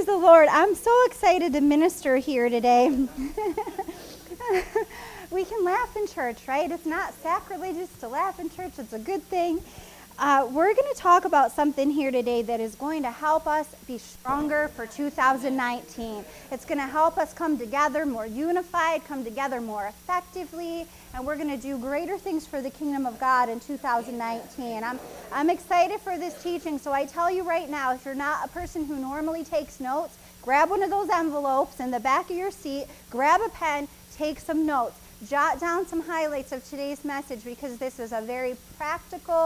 Praise the Lord. I'm so excited to minister here today. We can laugh in church, right? It's not sacrilegious to laugh in church. It's a good thing. We're going to talk about something here today that is going to help us be stronger for 2019. It's going to help us come together more unified, come together more effectively, and we're going to do greater things for the kingdom of God in 2019. I'm excited for this teaching, so I tell you right now, if you're not a person who normally takes notes, grab one of those envelopes in the back of your seat, grab a pen, take some notes, jot down some highlights of today's message, because this is a very practical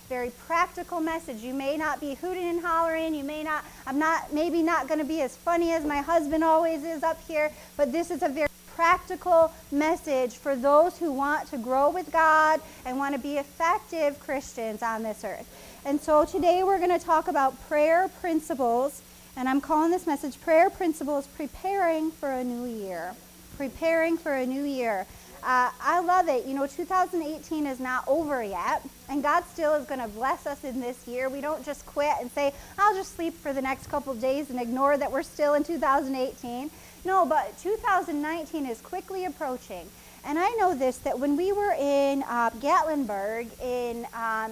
message. You may not be hooting and hollering. I'm maybe not going to be as funny as my husband always is up here, but this is a very practical message for those who want to grow with God and want to be effective Christians on this earth. And so today we're going to talk about prayer principles, and I'm calling this message Prayer Principles Preparing for a New Year. Preparing for a new year. I love it. 2018 is not over yet, and God still is going to bless us in this year. We don't just quit and say, I'll just sleep for the next couple of days and ignore that we're still in 2018. No, but 2019 is quickly approaching. And I know this, that when we were in Gatlinburg in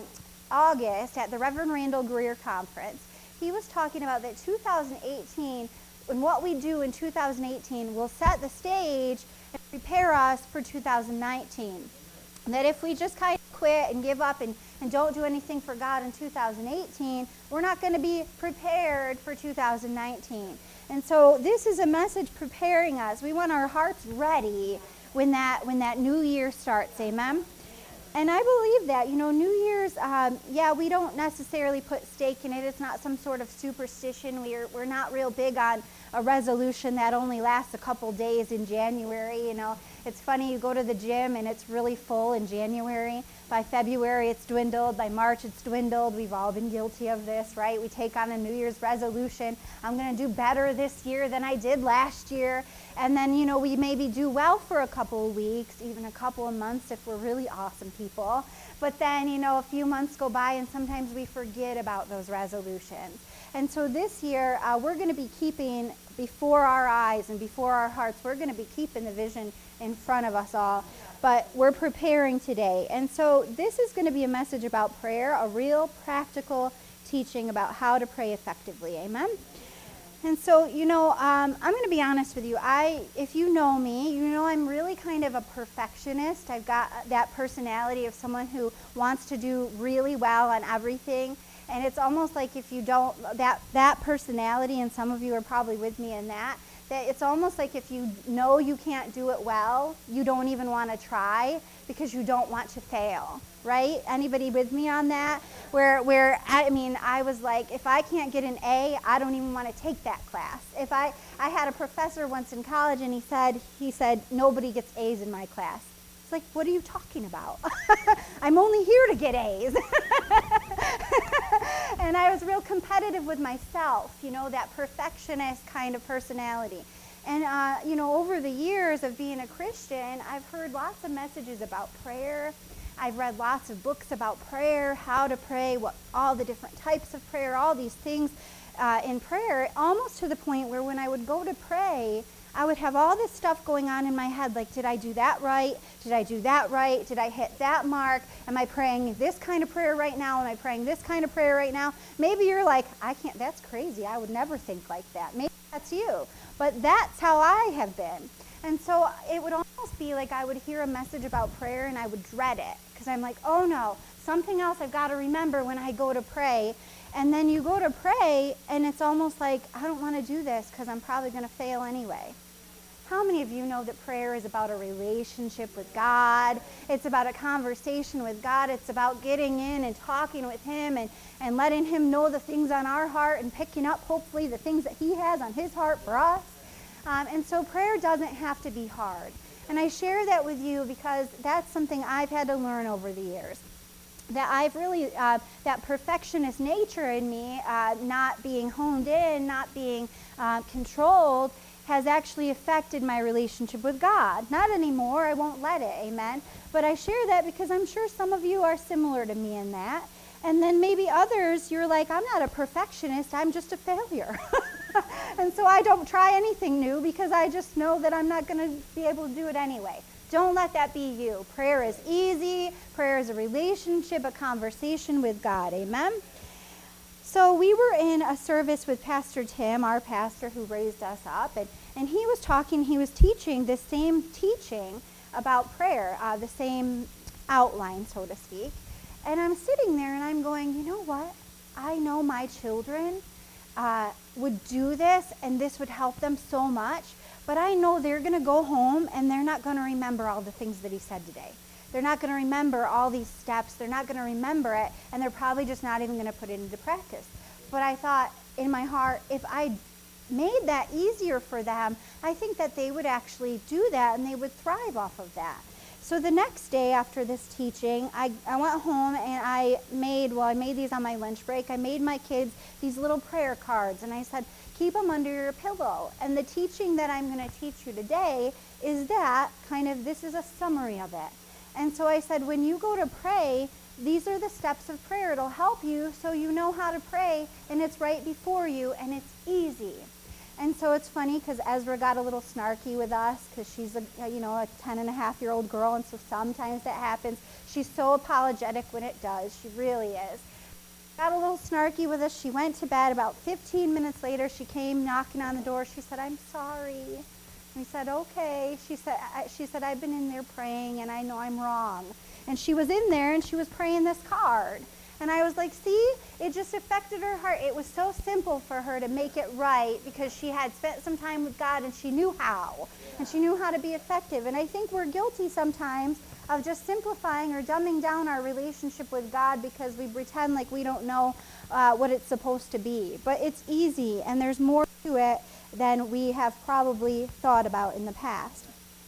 August at the Reverend Randall Greer Conference, he was talking about that 2018, and what we do in 2018 will set the stage and prepare us for 2019. That if we just kind of quit and give up and don't do anything for God in 2018, we're not going to be prepared for 2019. And so this is a message preparing us. We want our hearts ready when that new year starts. Amen? And I believe that, New Year's, we don't necessarily put stake in it. It's not some sort of superstition. We're not real big on a resolution that only lasts a couple days in January. It's funny, you go to the gym and it's really full in January. By February, it's dwindled. By March, it's dwindled. We've all been guilty of this, right? We take on a New Year's resolution. I'm going to do better this year than I did last year. And then, we maybe do well for a couple of weeks, even a couple of months if we're really awesome people. But then, a few months go by and sometimes we forget about those resolutions. And so this year, we're going to be keeping before our eyes and before our hearts, we're going to be keeping the vision in front of us all. But we're preparing today. And so this is going to be a message about prayer, a real practical teaching about how to pray effectively. Amen? And so, I'm going to be honest with you. If you know me, I'm really kind of a perfectionist. I've got that personality of someone who wants to do really well on everything. And it's almost like if you don't, that personality, and some of you are probably with me in that it's almost like if you know you can't do it well, you don't even want to try because you don't want to fail, right? Anybody with me on that? I was like, if I can't get an A, I don't even want to take that class. I had a professor once in college, and he said, nobody gets A's in my class. It's like, what are you talking about? I'm only here to get A's. And I was real competitive with myself, that perfectionist kind of personality. And, over the years of being a Christian, I've heard lots of messages about prayer. I've read lots of books about prayer, how to pray, all the different types of prayer, all these things in prayer, almost to the point where when I would go to pray, I would have all this stuff going on in my head, like, did I do that right? Did I do that right? Did I hit that mark? Am I praying this kind of prayer right now? Am I praying this kind of prayer right now? Maybe you're like, I can't, that's crazy. I would never think like that. Maybe that's you. But that's how I have been. And so it would almost be like I would hear a message about prayer and I would dread it. Because I'm like, oh no, something else I've got to remember when I go to pray. And then you go to pray and it's almost like, I don't want to do this because I'm probably going to fail anyway. How many of you know that prayer is about a relationship with God? It's about a conversation with God. It's about getting in and talking with Him and letting Him know the things on our heart and picking up, hopefully, the things that He has on His heart for us. And so prayer doesn't have to be hard. And I share that with you because that's something I've had to learn over the years. That I've really, that perfectionist nature in me, not being honed in, not being controlled, has actually affected my relationship with God. Not anymore, I won't let it, amen? But I share that because I'm sure some of you are similar to me in that. And then maybe others, you're like, I'm not a perfectionist, I'm just a failure. And so I don't try anything new because I just know that I'm not going to be able to do it anyway. Don't let that be you. Prayer is easy. Prayer is a relationship, a conversation with God. Amen? So we were in a service with Pastor Tim, our pastor who raised us up, and he was teaching the same teaching about prayer, the same outline, so to speak. And I'm sitting there and I'm going, you know what? I know my children would do this and this would help them so much, but I know they're going to go home and they're not going to remember all the things that he said today. They're not going to remember all these steps. They're not going to remember it, and they're probably just not even going to put it into practice. But I thought in my heart, if I made that easier for them, I think that they would actually do that and they would thrive off of that. So the next day after this teaching, I went home and I made these on my lunch break. I made my kids these little prayer cards, and I said, keep them under your pillow. And the teaching that I'm going to teach you today is this is a summary of it. And so I said, when you go to pray, these are the steps of prayer. It'll help you so you know how to pray, and it's right before you, and it's easy. And so it's funny because Ezra got a little snarky with us because she's a 10-and-a-half-year-old girl, and so sometimes that happens. She's so apologetic when it does. She really is. Got a little snarky with us. She went to bed. About 15 minutes later, she came knocking on the door. She said, I'm sorry. We said, okay. She said, I've been in there praying, and I know I'm wrong. And she was in there, and she was praying this card. And I was like, see, it just affected her heart. It was so simple for her to make it right because she had spent some time with God, and she knew how. And she knew how to be effective. And I think we're guilty sometimes of just simplifying or dumbing down our relationship with God because we pretend like we don't know what it's supposed to be. But it's easy, and there's more to it than we have probably thought about in the past.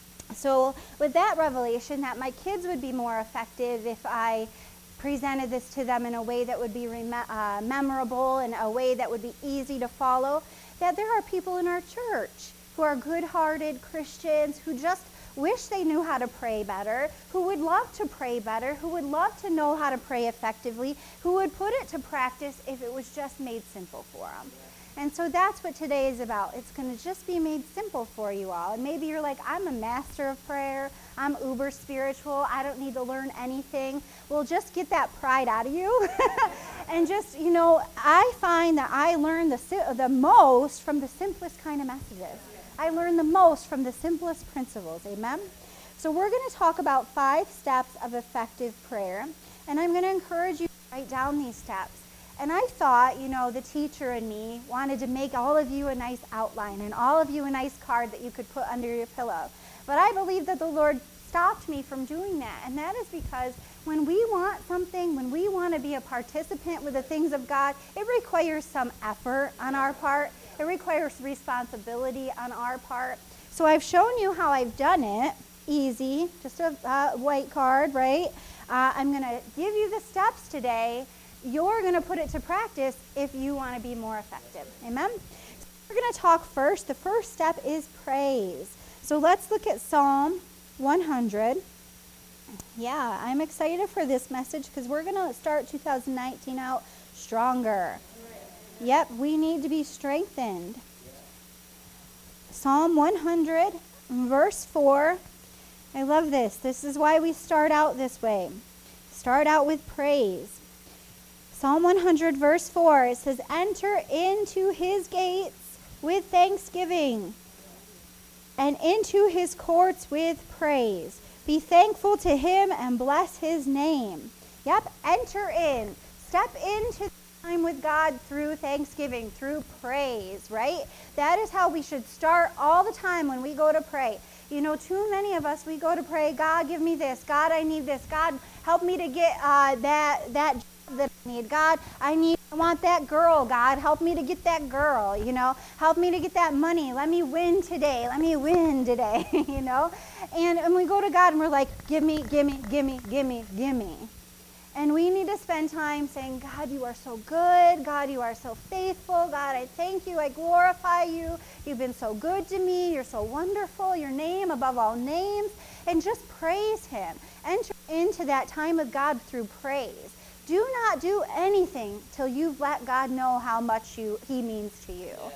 So with that revelation that my kids would be more effective if I presented this to them in a way that would be memorable and a way that would be easy to follow, that there are people in our church who are good-hearted Christians who just wish they knew how to pray better, who would love to pray better, who would love to know how to pray effectively, who would put it to practice if it was just made simple for them. And so that's what today is about. It's going to just be made simple for you all. And maybe you're like, I'm a master of prayer. I'm uber spiritual. I don't need to learn anything. Well, just get that pride out of you. And just, I find that I learn the most from the simplest kind of messages. I learn the most from the simplest principles. Amen? So we're going to talk about 5 steps of effective prayer. And I'm going to encourage you to write down these steps. And I thought, the teacher and me wanted to make all of you a nice outline and all of you a nice card that you could put under your pillow. But I believe that the Lord stopped me from doing that. And that is because when we want something, when we want to be a participant with the things of God, it requires some effort on our part. It requires responsibility on our part. So I've shown you how I've done it. Easy, just a white card, right? I'm going to give you the steps today. You're going to put it to practice if you want to be more effective. Amen? So we're going to talk first. The first step is praise. So let's look at Psalm 100. Yeah, I'm excited for this message because we're going to start 2019 out stronger. Yep, we need to be strengthened. Psalm 100, verse 4. I love this. This is why we start out this way. Start out with praise. Psalm 100, verse 4, it says, enter into his gates with thanksgiving and into his courts with praise. Be thankful to him and bless his name. Yep, enter in. Step into time with God through thanksgiving, through praise, right? That is how we should start all the time when we go to pray. Too many of us, we go to pray, God, give me this. God, I need this. God, help me to get that job that I need. God, I want that girl. God, help me to get that girl, Help me to get that money. Let me win today. And we go to God and we're like, give me. And we need to spend time saying, God, you are so good. God, you are so faithful. God, I thank you. I glorify you. You've been so good to me. You're so wonderful. Your name above all names. And just praise him. Enter into that time with God through praise. Do not do anything till you've let God know how much he means to you.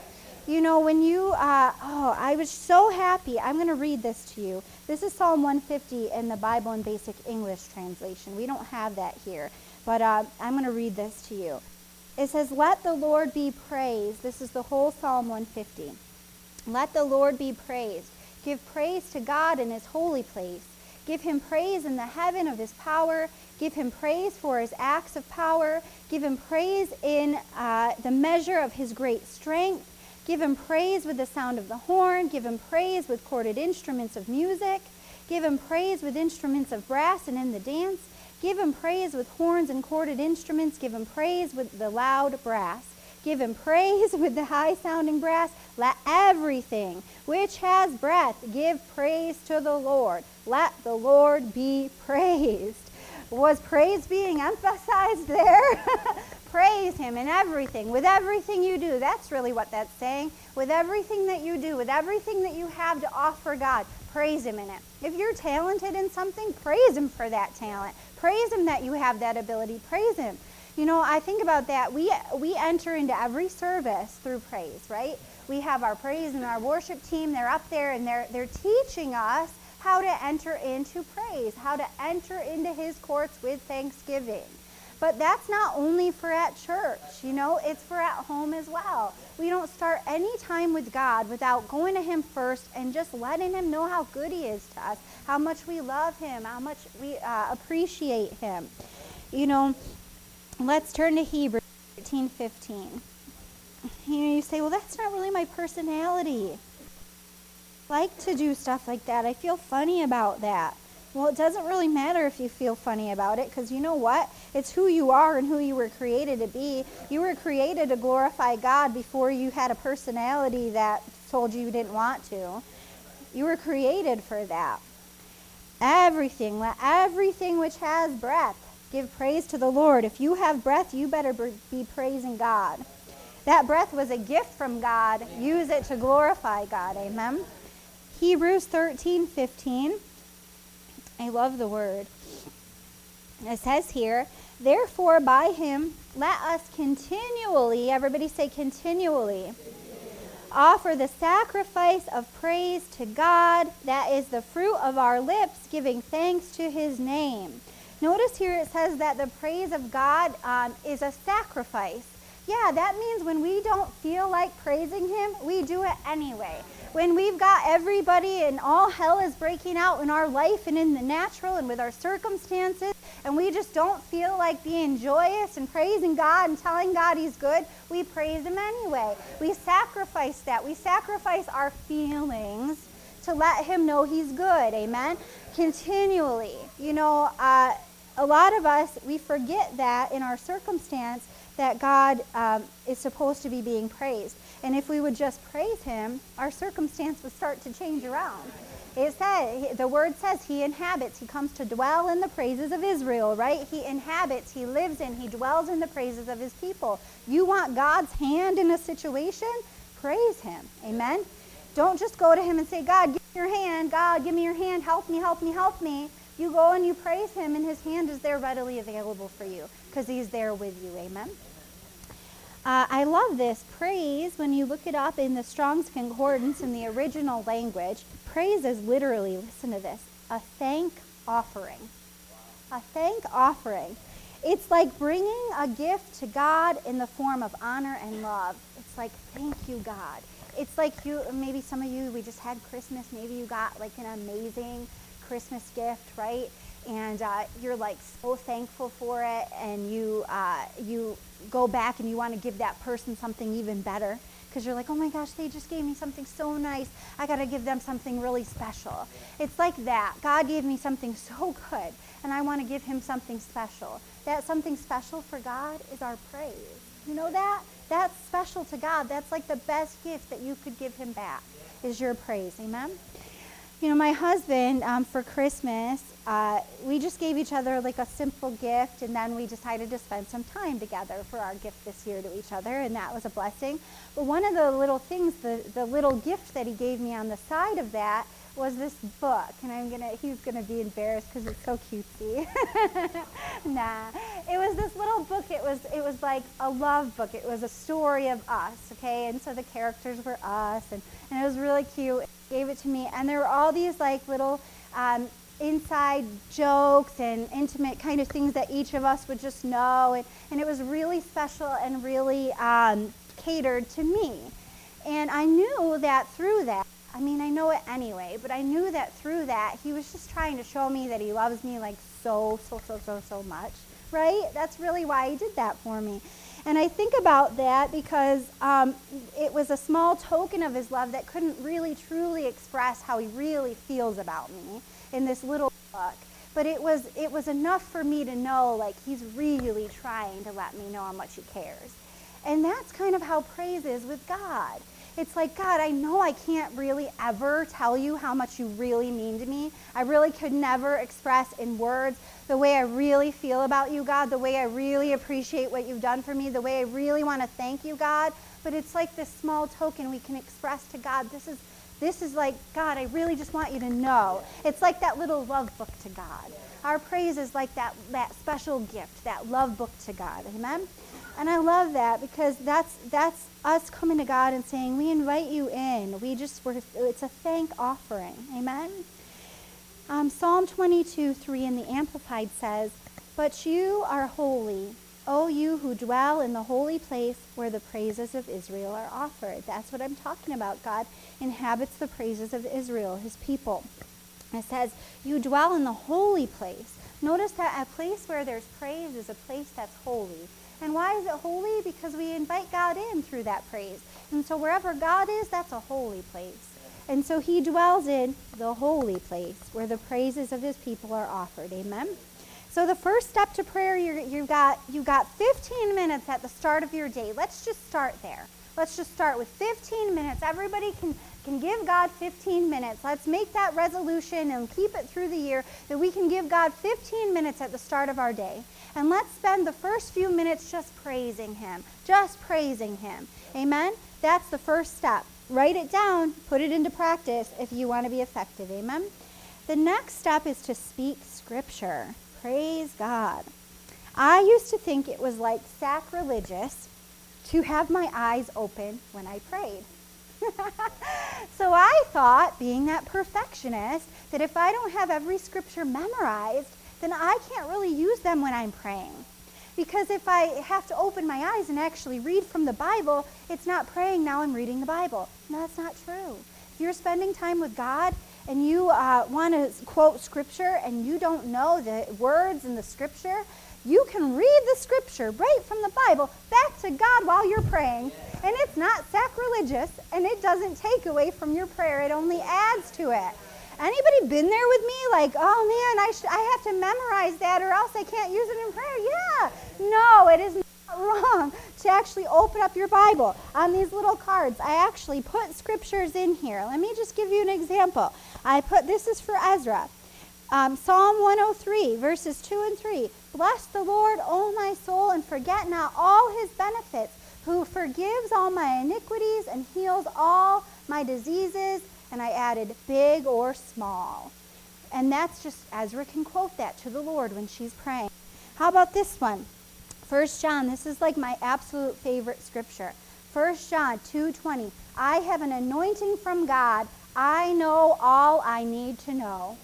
You know, when you, I was so happy. I'm going to read this to you. This is Psalm 150 in the Bible in Basic English translation. We don't have that here, but I'm going to read this to you. It says, "Let the Lord be praised." This is the whole Psalm 150. "Let the Lord be praised. Give praise to God in his holy place. Give him praise in the heaven of his power. Give him praise for his acts of power. Give him praise in the measure of his great strength. Give him praise with the sound of the horn. Give him praise with corded instruments of music. Give him praise with instruments of brass and in the dance. Give him praise with horns and corded instruments. Give him praise with the loud brass. Give him praise with the high-sounding brass. Let everything which has breath give praise to the Lord. Let the Lord be praised." Was praise being emphasized there? Praise him in everything, with everything you do. That's really what that's saying. With everything that you do, with everything that you have to offer God, praise him in it. If you're talented in something, praise him for that talent. Praise him that you have that ability. Praise him. You know, I think about that. We enter into every service through praise, right? We have our praise and our worship team. They're up there and they're teaching us how to enter into praise, how to enter into his courts with thanksgiving. But that's not only for at church, you know, it's for at home as well. We don't start any time with God without going to him first and just letting him know how good he is to us, how much we love him, how much we appreciate him. You know, let's turn to Hebrews 13:15. You know, you say, well, that's not really my personality. I like to do stuff like that. I feel funny about that. Well, it doesn't really matter if you feel funny about it, because you know what? It's who you are and who you were created to be. You were created to glorify God before you had a personality that told you didn't want to. You were created for that. Everything, let everything which has breath give praise to the Lord. If you have breath, you better be praising God. That breath was a gift from God. Use it to glorify God. Amen. Hebrews 13:15. I love the word. It says here, "Therefore by him let us continually," everybody say continually, "offer the sacrifice of praise to God, that is the fruit of our lips, giving thanks to his name." Notice here it says that the praise of God is a sacrifice. Yeah, that means when we don't feel like praising him, we do it anyway. When we've got everybody and all hell is breaking out in our life and in the natural and with our circumstances, and we just don't feel like being joyous and praising God and telling God he's good, we praise him anyway. We sacrifice that. We sacrifice our feelings to let him know he's good. Amen? Continually. You know, a lot of us, we forget that in our circumstance that God is supposed to be being praised. And if we would just praise him, our circumstance would start to change around. It says, the word says he inhabits, he comes to dwell in the praises of Israel, right? He inhabits, he lives in, he dwells in the praises of his people. You want God's hand in a situation? Praise him. Amen? Don't just go to him and say, God, give me your hand. God, give me your hand. Help me, help me, help me. You go and you praise him, and his hand is there readily available for you because he's there with you. Amen? I love this. Praise, when you look it up in the Strong's Concordance in the original language, praise is literally, listen to this, a thank offering. A thank offering. It's like bringing a gift to God in the form of honor and love. It's like, thank you, God. It's like maybe some of you, we just had Christmas, maybe you got like an amazing Christmas gift, right? And you're like so thankful for it, and you go back and you want to give that person something even better because you're like, oh my gosh, they just gave me something so nice. I got to give them something really special. It's like that. God gave me something so good, and I want to give him something special. That something special for God is our praise. You know that? That's special to God. That's like the best gift that you could give him back is your praise. Amen? You know, my husband, for Christmas, we just gave each other like a simple gift, and then we decided to spend some time together for our gift this year to each other, and that was a blessing. But one of the little things, the little gift that he gave me on the side of that was this book, and he's gonna be embarrassed because it's so cutesy. Nah, it was this little book. It was like a love book. It was a story of us, okay? And so the characters were us, and it was really cute. He gave it to me, and there were all these like little inside jokes and intimate kind of things that each of us would just know, and it was really special and really catered to me. And I knew that through that, I mean, I know it anyway, but I knew that through that, he was just trying to show me that he loves me like so much, right? That's really why he did that for me. And I think about that because it was a small token of his love that couldn't really truly express how he really feels about me in this little book. But it was enough for me to know, like, he's really trying to let me know how much he cares. And that's kind of how praise is with God. It's like, God, I know I can't really ever tell you how much you really mean to me. I really could never express in words the way I really feel about you, God, the way I really appreciate what you've done for me, the way I really want to thank you, God. But it's like this small token we can express to God. This is like, God, I really just want you to know. It's like that little love book to God. Our praise is like that special gift, that love book to God. Amen? And I love that because that's us coming to God and saying, we invite you in. It's a thank offering. Amen? Psalm 22:3 in the Amplified says, "But you are holy, O you who dwell in the holy place where the praises of Israel are offered." That's what I'm talking about. God inhabits the praises of Israel, his people. It says, you dwell in the holy place. Notice that a place where there's praise is a place that's holy. And why is it holy? Because we invite God in through that praise. And so wherever God is, that's a holy place. And so he dwells in the holy place where the praises of his people are offered. Amen? So the first step to prayer, you've got 15 minutes at the start of your day. Let's just start there. Let's just start with 15 minutes. Everybody can give God 15 minutes. Let's make that resolution and keep it through the year that we can give God 15 minutes at the start of our day. And let's spend the first few minutes just praising him. Just praising him. Amen? That's the first step. Write it down. Put it into practice if you want to be effective. Amen? The next step is to speak scripture. Praise God. I used to think it was like sacrilegious to have my eyes open when I prayed. So I thought, being that perfectionist, that if I don't have every scripture memorized, then I can't really use them when I'm praying. Because if I have to open my eyes and actually read from the Bible, it's not praying, now I'm reading the Bible. No, that's not true. If you're spending time with God and you want to quote scripture and you don't know the words in the scripture, you can read the scripture right from the Bible back to God while you're praying. And it's not sacrilegious, and it doesn't take away from your prayer. It only adds to it. Anybody been there with me? Like, oh man, I have to memorize that or else I can't use it in prayer. Yeah. No, it is not wrong to actually open up your Bible. On these little cards, I actually put scriptures in here. Let me just give you an example. This is for Ezra. Psalm 103, verses 2 and 3. Bless the Lord, O my soul, and forget not all his benefits, who forgives all my iniquities and heals all my diseases. And I added, big or small. And that's just, Ezra can quote that to the Lord when she's praying. How about this one? 1 John, this is like my absolute favorite scripture. 1 John 2:20. I have an anointing from God. I know all I need to know.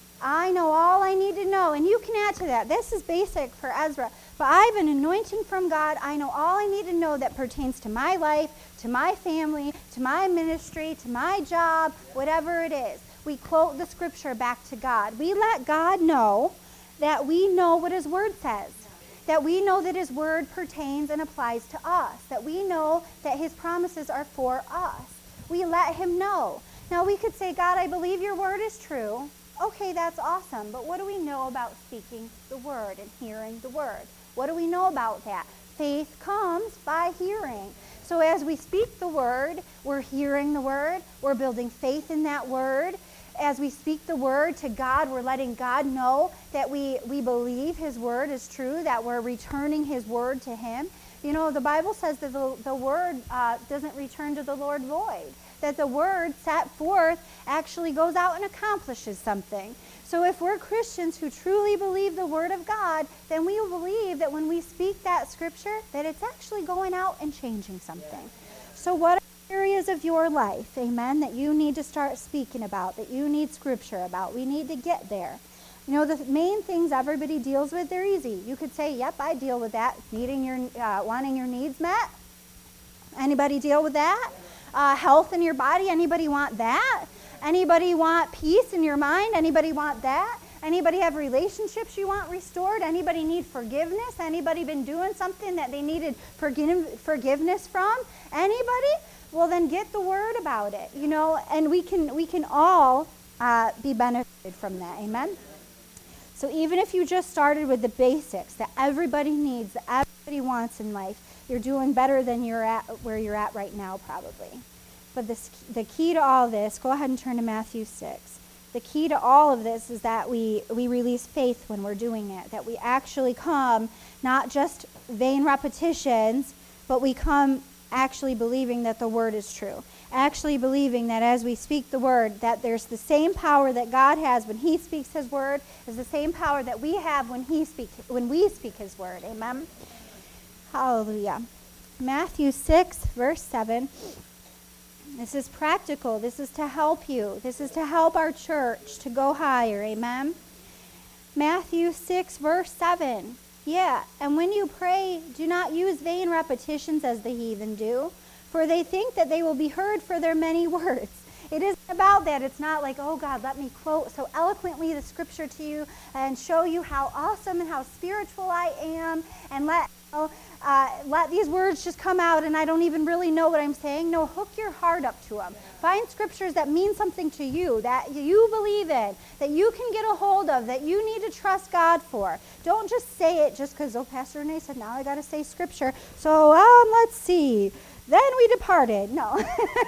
I know all I need to know. And you can add to that. This is basic for Ezra. But I have an anointing from God. I know all I need to know that pertains to my life, to my family, to my ministry, to my job, whatever it is. We quote the scripture back to God. We let God know that we know what his word says. That we know that his word pertains and applies to us. That we know that his promises are for us. We let him know. Now we could say, God, I believe your word is true. Okay, that's awesome. But what do we know about speaking the word and hearing the word? What do we know about that? Faith comes by hearing. So as we speak the word, we're hearing the word. We're building faith in that word. As we speak the word to God, we're letting God know that we believe his word is true, that we're returning his word to him. You know, the Bible says that the word doesn't return to the Lord void. that the word set forth actually goes out and accomplishes something. So if we're Christians who truly believe the word of God, then we believe that when we speak that scripture, that it's actually going out and changing something. So what are areas of your life, amen, that you need to start speaking about, that you need scripture about? We need to get there. You know, the main things everybody deals with, they're easy. You could say, yep, I deal with that. Wanting your needs met. Anybody deal with that? Health in your body, anybody want that? Anybody want peace in your mind? Anybody want that? Anybody have relationships you want restored? Anybody need forgiveness? Anybody been doing something that they needed forgiveness from? Anybody? Well, then get the word about it, you know, and we can all be benefited from that. Amen? So even if you just started with the basics that everybody needs, that everybody wants in life, you're doing better than where you're at right now probably. But the key to all this, go ahead and turn to Matthew 6. The key to all of this is that we release faith when we're doing it, that we actually come, not just vain repetitions, but we come actually believing that the word is true. Actually believing that as we speak the word, that there's the same power that God has when he speaks his word is the same power that we have when we speak his word. Amen? Hallelujah. Matthew 6, verse 7. This is practical. This is to help you. This is to help our church to go higher. Amen? Matthew 6, verse 7. Yeah, and when you pray, do not use vain repetitions as the heathen do, for they think that they will be heard for their many words. It isn't about that. It's not like, oh God, let me quote so eloquently the scripture to you and show you how awesome and how spiritual I am, and let these words just come out and I don't even really know what I'm saying. No, hook your heart up to them. Find scriptures that mean something to you, that you believe in, that you can get a hold of, that you need to trust God for. Don't just say it just because, oh, Pastor Renee said, now I got to say scripture. So let's see. Then we departed. No.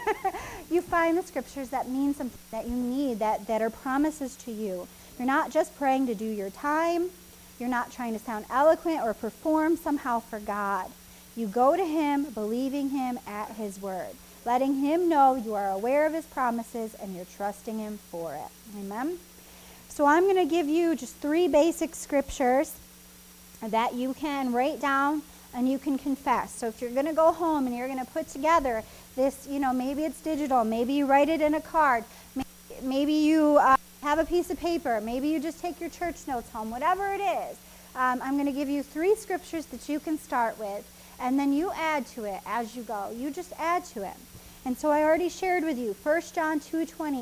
You find the scriptures that mean something that you need, that are promises to you. You're not just praying to do your time. You're not trying to sound eloquent or perform somehow for God. You go to him, believing him at his word, letting him know you are aware of his promises and you're trusting him for it. Amen? So I'm going to give you just 3 basic scriptures that you can write down and you can confess. So if you're going to go home and you're going to put together this, you know, maybe it's digital, maybe you write it in a card, maybe you have a piece of paper, maybe you just take your church notes home, whatever it is. I'm going to give you 3 scriptures that you can start with, and then you add to it as you go. You just add to it. And so I already shared with you 1 John 2:20.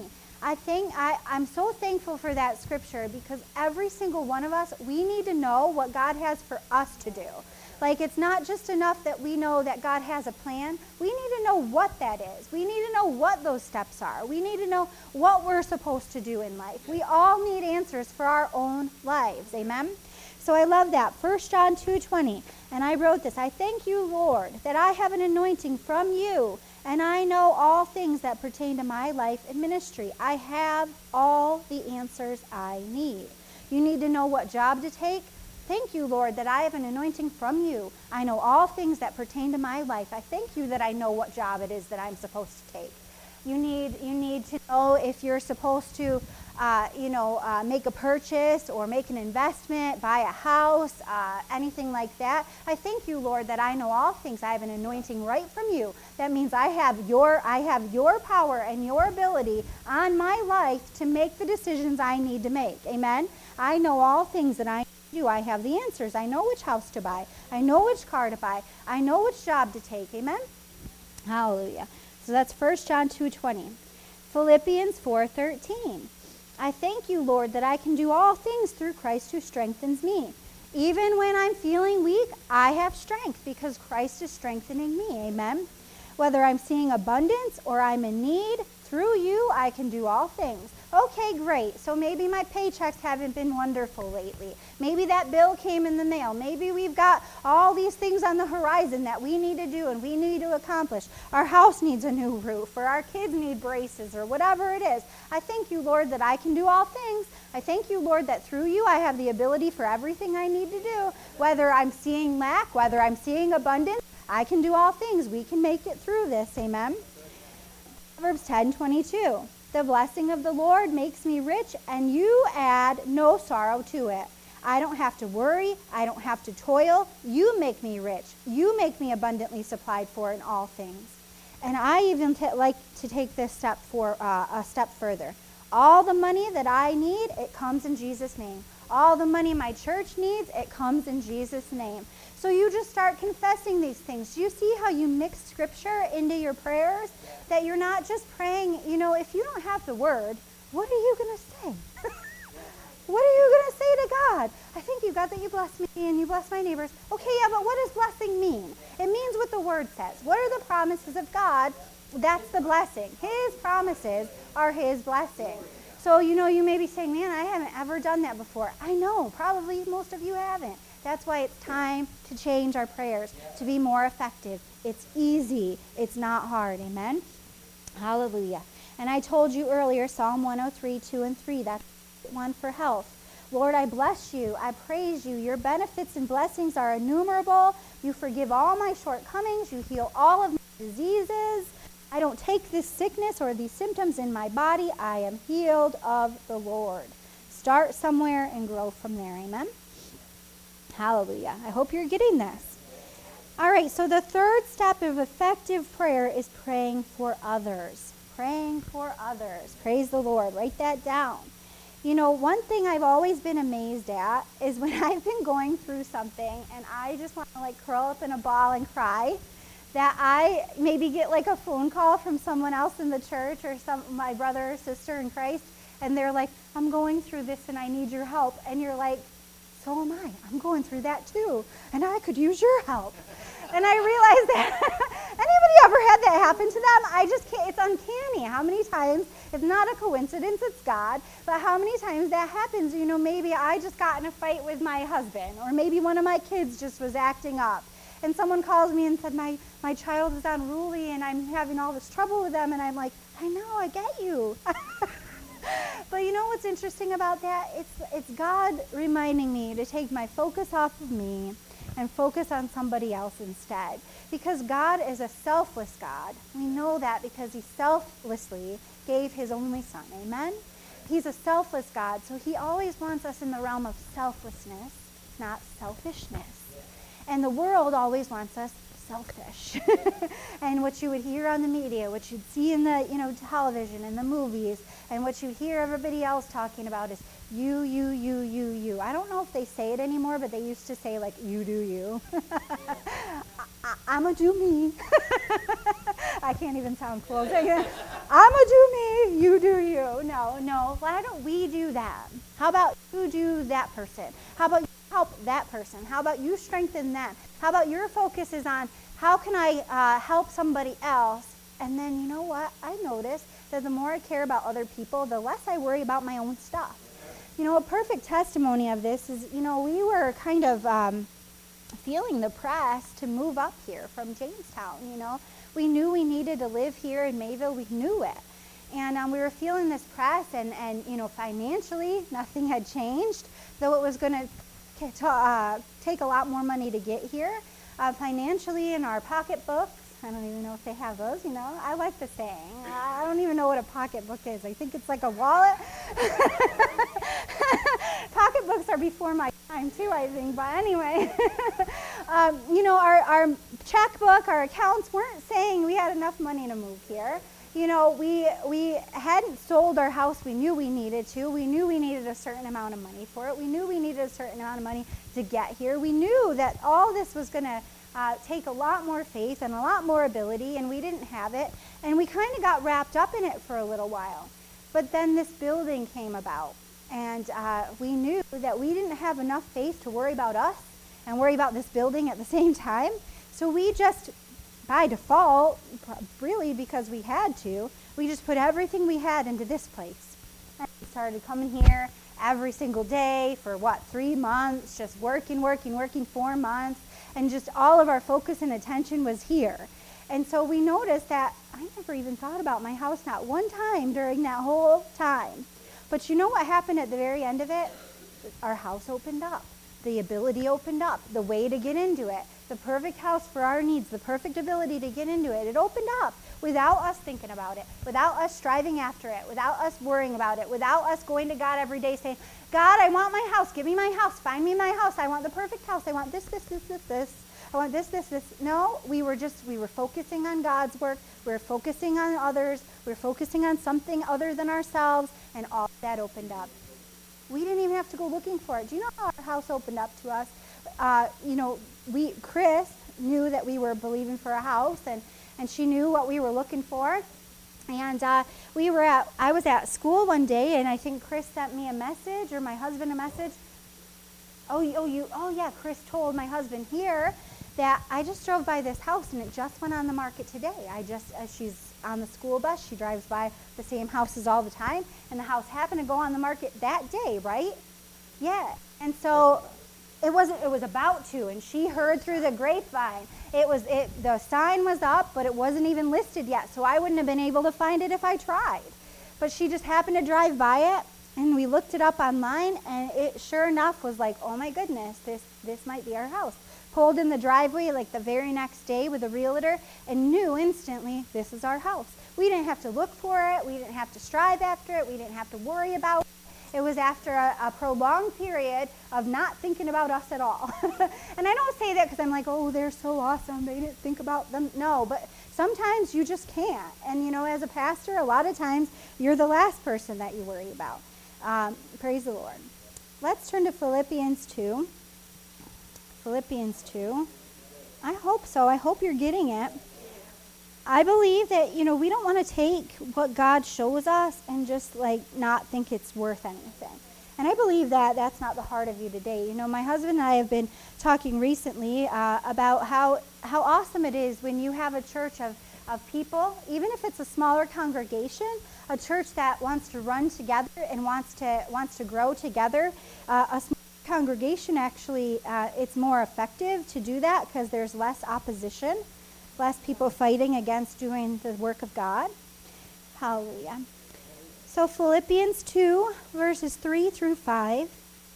I'm so thankful for that scripture because every single one of us, we need to know what God has for us to do. Like, it's not just enough that we know that God has a plan. We need to know what that is. We need to know what those steps are. We need to know what we're supposed to do in life. We all need answers for our own lives. Amen? So I love that. 1 John 2:20. And I wrote this. I thank you, Lord, that I have an anointing from you, and I know all things that pertain to my life and ministry. I have all the answers I need. You need to know what job to take. Thank you, Lord, that I have an anointing from you. I know all things that pertain to my life. I thank you that I know what job it is that I'm supposed to take. You need to know if you're supposed to, make a purchase or make an investment, buy a house, anything like that. I thank you, Lord, that I know all things. I have an anointing right from you. That means I have your power and your ability on my life to make the decisions I need to make. Amen? I know all things that I do. I have the answers. I know which house to buy. I know which car to buy. I know which job to take. Amen? Hallelujah. So that's 1 John 2:20. Philippians 4:13. I thank you, Lord, that I can do all things through Christ who strengthens me. Even when I'm feeling weak, I have strength because Christ is strengthening me. Amen? Whether I'm seeing abundance or I'm in need, through you I can do all things. Okay, great. So maybe my paychecks haven't been wonderful lately. Maybe that bill came in the mail. Maybe we've got all these things on the horizon that we need to do and we need to accomplish. Our house needs a new roof, or our kids need braces, or whatever it is. I thank you, Lord, that I can do all things. I thank you, Lord, that through you I have the ability for everything I need to do. Whether I'm seeing lack, whether I'm seeing abundance, I can do all things. We can make it through this. Amen? Proverbs 10:22. The blessing of the Lord makes me rich, and you add no sorrow to it. I don't have to worry. I don't have to toil. You make me rich. You make me abundantly supplied for in all things. And I even like to take this step a step further. All the money that I need, it comes in Jesus' name. All the money my church needs, it comes in Jesus' name. So you just start confessing these things. Do you see how you mix scripture into your prayers? That you're not just praying, if you don't have the word, what are you going to say? What are you going to say to God? I thank you, God, that you bless me and you bless my neighbors. Okay, yeah, but what does blessing mean? It means what the word says. What are the promises of God? That's the blessing. His promises are his blessing. So, you may be saying, man, I haven't ever done that before. I know, probably most of you haven't. That's why it's time to change our prayers, to be more effective. It's easy. It's not hard. Amen? Hallelujah. And I told you earlier, Psalm 103, 2 and 3, that's one for health. Lord, I bless you. I praise you. Your benefits and blessings are innumerable. You forgive all my shortcomings. You heal all of my diseases. I don't take this sickness or these symptoms in my body. I am healed of the Lord. Start somewhere and grow from there. Amen? Hallelujah. I hope you're getting this. All right, so the third step of effective prayer is praying for others. Praying for others. Praise the Lord. Write that down. One thing I've always been amazed at is when I've been going through something and I just want to curl up in a ball and cry, that I maybe get a phone call from someone else in the church or my brother or sister in Christ, and they're like, I'm going through this and I need your help. And you're like, so am I. I'm going through that too, and I could use your help. And I realized that anybody ever had that happen to them? I just can't. It's uncanny how many times, it's not a coincidence, it's God, but how many times that happens. Maybe I just got in a fight with my husband, or maybe one of my kids just was acting up. And someone calls me and said, my child is unruly and I'm having all this trouble with them. And I'm like, I know, I get you. But what's interesting about that? It's God reminding me to take my focus off of me and focus on somebody else instead. Because God is a selfless God. We know that because he selflessly gave his only son. Amen? He's a selfless God, so he always wants us in the realm of selflessness, not selfishness. And the world always wants us selfish. And what you would hear on the media, what you'd see in the television and the movies, and what you hear everybody else talking about is you. I don't know if they say it anymore, but they used to say you do you. I'ma do me. I can't even sound close. I'ma do me, you do you. No. Why don't we do that? How about you do that person? How about you help that person? How about you strengthen them? How about your focus is on how can I help somebody else? And then you know what? I notice that the more I care about other people, the less I worry about my own stuff. A perfect testimony of this is, we were kind of feeling the press to move up here from Jamestown. We knew we needed to live here in Mayville. We knew it. And we were feeling this press, and financially, nothing had changed, though it was going to take a lot more money to get here. Financially, in our pocketbooks, I don't even know if they have those, I like the saying. I don't even know what a pocketbook is. I think it's like a wallet. Pocketbooks are before my time too, I think, but anyway. Our checkbook, our accounts weren't saying we had enough money to move here. We hadn't sold our house. We knew we needed to. We knew we needed a certain amount of money for it. We knew we needed a certain amount of money to get here. We knew that all this was going to take a lot more faith and a lot more ability, and we didn't have it. And we kind of got wrapped up in it for a little while. But then this building came about, and we knew that we didn't have enough faith to worry about us and worry about this building at the same time. So we just, by default, really because we had to, we just put everything we had into this place. And we started coming here every single day for 3 months, just working 4 months, and just all of our focus and attention was here. And so we noticed that I never even thought about my house, not one time during that whole time. But you know what happened at the very end of it? Our house opened up. The ability opened up. The way to get into it. the perfect house for our needs, the perfect ability to get into it. It opened up without us thinking about it, without us striving after it, without us worrying about it, without us going to God every day saying, God, I want my house. Give me my house. Find me my house. I want the perfect house. I want this, this, this, this, this. I want this, this, this. No, we were focusing on God's work. We were focusing on others. We were focusing on something other than ourselves, and all that opened up. We didn't even have to go looking for it. Do you know how our house opened up to us? Chris knew that we were believing for a house, and she knew what we were looking for. And I was at school one day, and I think Chris sent me a message, or my husband a message. Chris told my husband here that I just drove by this house, and it just went on the market today. She's on the school bus. She drives by the same houses all the time, and the house happened to go on the market that day, right? Yeah. And so it was about to, and she heard through the grapevine. The sign was up, but it wasn't even listed yet, so I wouldn't have been able to find it if I tried. But she just happened to drive by it, and we looked it up online, and it sure enough was like, oh my goodness, this might be our house. Pulled in the driveway like the very next day with a realtor and knew instantly this is our house. We didn't have to look for it. We didn't have to strive after it. We didn't have to worry about it. It was after a prolonged period of not thinking about us at all. And I don't say that because I'm like, oh, they're so awesome. They didn't think about them. No, but sometimes you just can't. And, as a pastor, a lot of times you're the last person that you worry about. Praise the Lord. Let's turn to Philippians 2. Philippians 2. I hope so. I hope you're getting it. I believe that, we don't want to take what God shows us and just not think it's worth anything. And I believe that that's not the heart of you today. My husband and I have been talking recently about how awesome it is when you have a church of people, even if it's a smaller congregation, a church that wants to run together and wants to grow together. A small congregation actually, it's more effective to do that because there's less opposition, less people fighting against doing the work of God. Hallelujah. So Philippians 2, verses 3 through 5.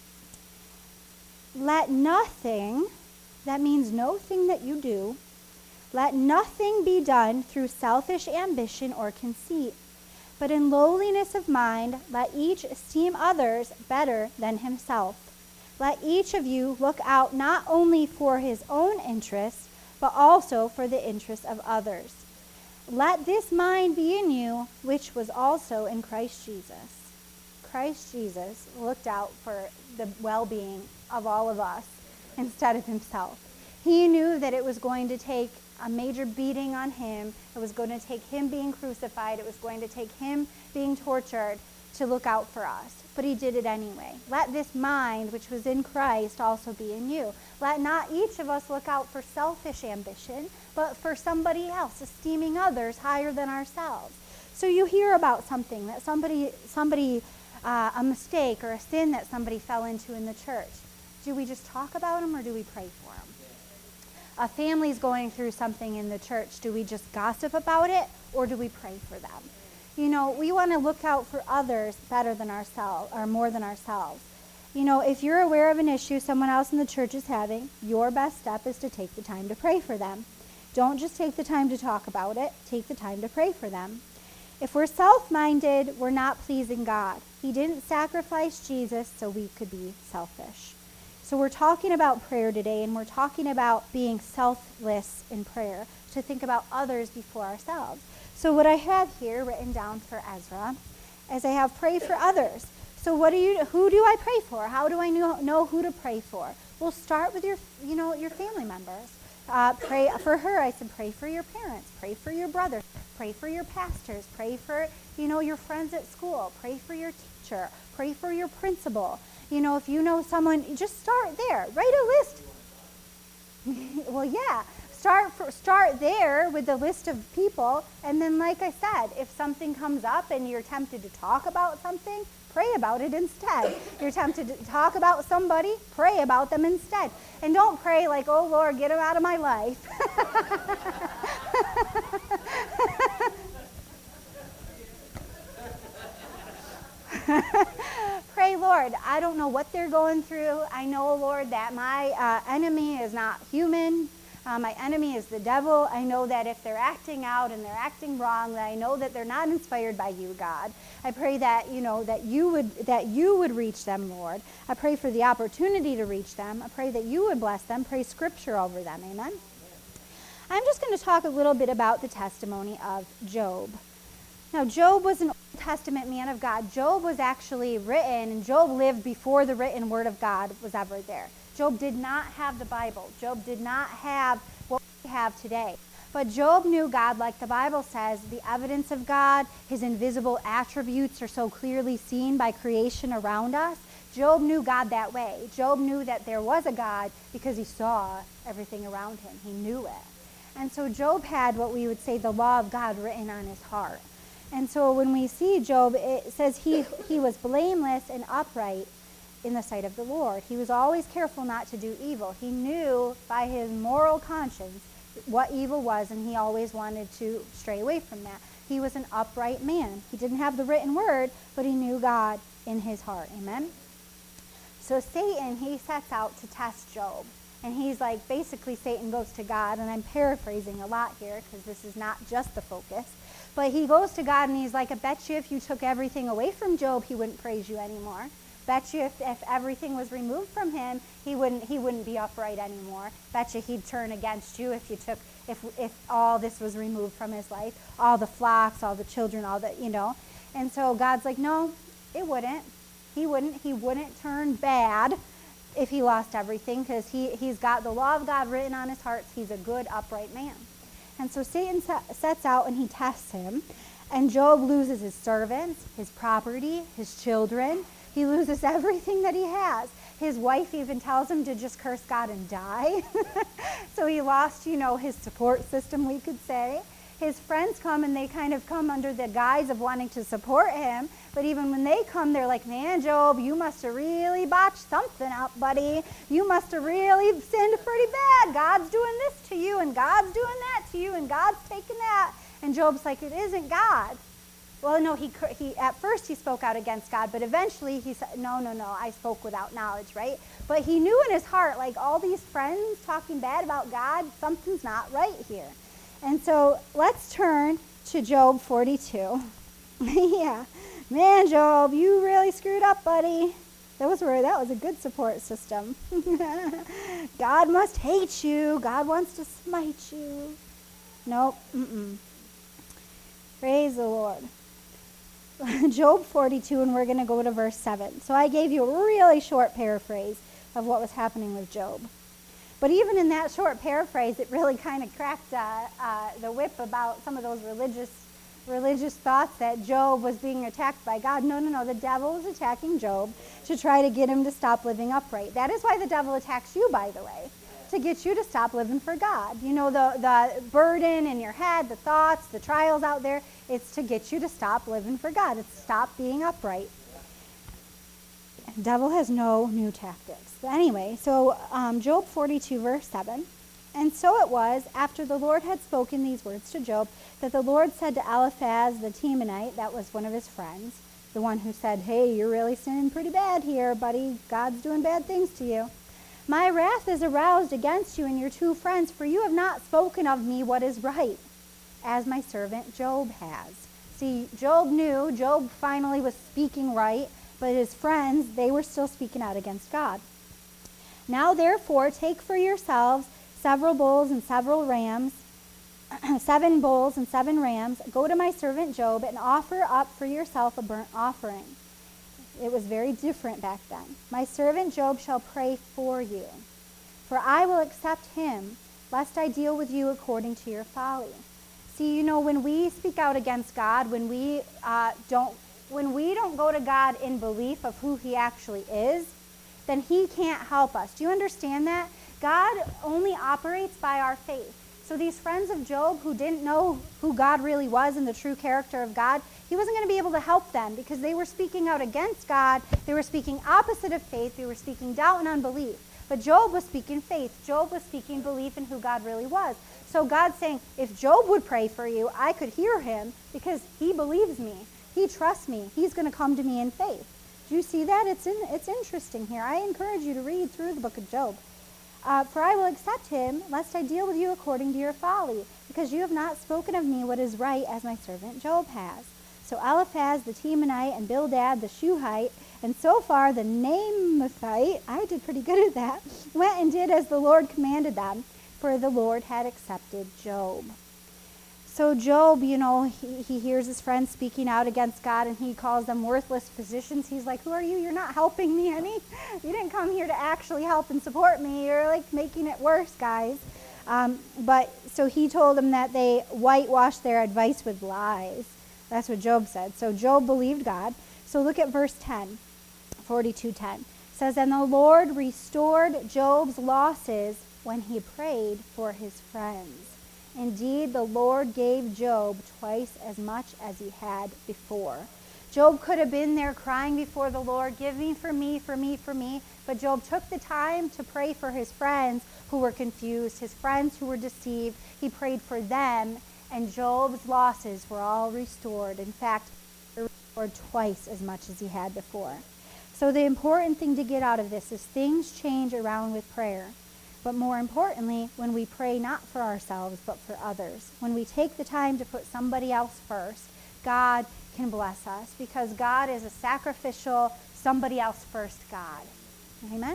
Let nothing, that means no thing that you do, let nothing be done through selfish ambition or conceit, but in lowliness of mind, let each esteem others better than himself. Let each of you look out not only for his own interests, but also for the interests of others. Let this mind be in you, which was also in Christ Jesus. Christ Jesus looked out for the well-being of all of us instead of himself. He knew that it was going to take a major beating on him. It was going to take him being crucified. It was going to take him being tortured to look out for us. But he did it anyway. Let this mind, which was in Christ, also be in you. Let not each of us look out for selfish ambition, but for somebody else, esteeming others higher than ourselves. So you hear about something, that somebody, a mistake or a sin that somebody fell into in the church. Do we just talk about them or do we pray for them? A family's going through something in the church. Do we just gossip about it or do we pray for them? We want to look out for others better than ourselves, or more than ourselves. If you're aware of an issue someone else in the church is having, your best step is to take the time to pray for them. Don't just take the time to talk about it. Take the time to pray for them. If we're self-minded, we're not pleasing God. He didn't sacrifice Jesus so we could be selfish. So we're talking about prayer today, and we're talking about being selfless in prayer, to think about others before ourselves. So what I have here written down for Ezra is I have pray for others. So who do I pray for? How do I know who to pray for? Well, start with your family members. Pray for her. I said, pray for your parents. Pray for your brother. Pray for your pastors. Pray for, your friends at school. Pray for your teacher. Pray for your principal. If you know someone, just start there. Write a list. Well, yeah. Start there with the list of people, and then, like I said, if something comes up and you're tempted to talk about something, pray about it instead. You're tempted to talk about somebody, pray about them instead. And don't pray like, oh, Lord, get them out of my life. Pray, Lord, I don't know what they're going through. I know, Lord, that my enemy is not human. My enemy is the devil. I know that if they're acting out and they're acting wrong, that I know that they're not inspired by you, God. I pray that, that you would reach them, Lord. I pray for the opportunity to reach them. I pray that you would bless them. Pray scripture over them. Amen. I'm just going to talk a little bit about the testimony of Job. Now, Job was an Old Testament man of God. Job was actually written, and Job lived before the written word of God was ever there. Job did not have the Bible. Job did not have what we have today. But Job knew God, like the Bible says, the evidence of God, his invisible attributes are so clearly seen by creation around us. Job knew God that way. Job knew that there was a God because he saw everything around him. He knew it. And so Job had what we would say the law of God written on his heart. And so when we see Job, it says he was blameless and upright in the sight of the Lord. He was always careful not to do evil. He knew by his moral conscience what evil was, and he always wanted to stray away from that. He was an upright man. He didn't have the written word, but he knew God in his heart. Amen? So Satan, he sets out to test Job. And he's like, basically Satan goes to God, and I'm paraphrasing a lot here because this is not just the focus. But he goes to God and he's like, I bet you if you took everything away from Job, he wouldn't praise you anymore. Bet you if everything was removed from him, he wouldn't be upright anymore. Bet you he'd turn against you if all this was removed from his life, all the flocks, all the children, all the, And so God's like, no, it wouldn't. He wouldn't turn bad if he lost everything, because he's got the law of God written on his heart. He's a good, upright man. And so Satan sets out and he tests him. And Job loses his servants, his property, his children. He loses everything that he has. His wife even tells him to just curse God and die. So he lost, his support system, we could say. His friends come and they kind of come under the guise of wanting to support him. But even when they come, they're like, man, Job, you must have really botched something up, buddy. You must have really sinned pretty bad. God's doing this to you, and God's doing that to you, and God's taking that. And Job's like, it isn't God. Well, no, he at first he spoke out against God, but eventually he said, no, I spoke without knowledge, right? But he knew in his heart, like all these friends talking bad about God, something's not right here. And so let's turn to Job 42. Yeah. Man, Job, you really screwed up, buddy. That was a good support system. God must hate you. God wants to smite you. Nope. Praise the Lord. Job 42, and we're going to go to verse 7. So I gave you a really short paraphrase of what was happening with Job. But even in that short paraphrase, it really kind of cracked the whip about some of those religious thoughts that Job was being attacked by God. No. The devil was attacking Job to try to get him to stop living upright. That is why the devil attacks you, by the way, to get you to stop living for God. The burden in your head, the thoughts, the trials out there, it's to get you to stop living for God. It's to stop being upright. The devil has no new tactics. But anyway, so Job 42, verse 7. And so it was, after the Lord had spoken these words to Job, that the Lord said to Eliphaz the Temanite, that was one of his friends, the one who said, hey, you're really sinning pretty bad here, buddy. God's doing bad things to you. My wrath is aroused against you and your two friends, for you have not spoken of me what is right, as my servant Job has. See, Job finally was speaking right, but his friends, they were still speaking out against God. Now therefore, take for yourselves several bulls and several rams, 7 bulls and 7 rams. Go to my servant Job and offer up for yourself a burnt offering. It was very different back then. My servant Job shall pray for you, for I will accept him, lest I deal with you according to your folly. See, when we speak out against God, when we don't go to God in belief of who he actually is, then he can't help us. Do you understand that? God only operates by our faith. So these friends of Job who didn't know who God really was and the true character of God, he wasn't going to be able to help them because they were speaking out against God. They were speaking opposite of faith. They were speaking doubt and unbelief. But Job was speaking faith. Job was speaking belief in who God really was. So God's saying, if Job would pray for you, I could hear him because he believes me. He trusts me. He's going to come to me in faith. Do you see that? It's interesting here. I encourage you to read through the book of Job. For I will accept him, lest I deal with you according to your folly, because you have not spoken of me what is right, as my servant Job has. So Eliphaz the Temanite and Bildad the Shuhite and Zophar the Naamathite, I did pretty good at that, went and did as the Lord commanded them, for the Lord had accepted Job. So Job, he hears his friends speaking out against God, and he calls them worthless physicians. He's like, who are you? You're not helping me any. You didn't come here to actually help and support me. You're like making it worse, guys. So he told them that they whitewashed their advice with lies. That's what Job said. So Job believed God. So look at verse 10, 42:10. It says, and the Lord restored Job's losses when he prayed for his friends. Indeed, the Lord gave Job twice as much as he had before. Job could have been there crying before the Lord, give me, for me, for me, for me. But Job took the time to pray for his friends who were confused, his friends who were deceived. He prayed for them, and Job's losses were all restored. In fact, restored twice as much as he had before. So the important thing to get out of this is things change around with prayer. But more importantly, when we pray not for ourselves, but for others, when we take the time to put somebody else first, God can bless us, because God is a sacrificial, somebody else first God. Amen?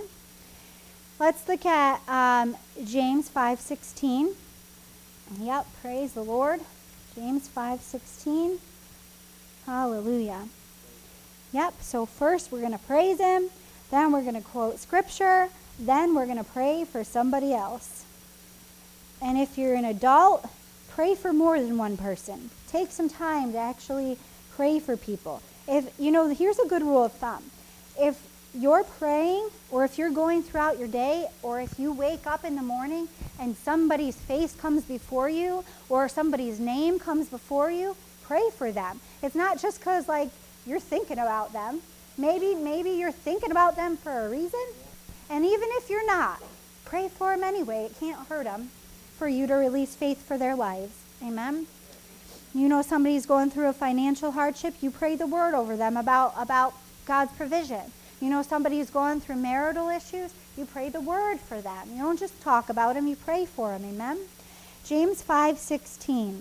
Let's look at James 5:16. Yep, praise the Lord. James 5:16. Hallelujah. Yep, so first we're going to praise him, then we're going to quote scripture, then we're going to pray for somebody else. And if you're an adult, pray for more than one person. Take some time to actually pray for people. Here's a good rule of thumb. If you're praying, or if you're going throughout your day, or if you wake up in the morning and somebody's face comes before you, or somebody's name comes before you, pray for them. It's not just because you're thinking about them. Maybe you're thinking about them for a reason. And even if you're not, pray for them anyway. It can't hurt them for you to release faith for their lives. Amen? Somebody's going through a financial hardship, you pray the word over them about God's provision. Somebody's going through marital issues, you pray the word for them. You don't just talk about them, you pray for them. Amen? James 5:16.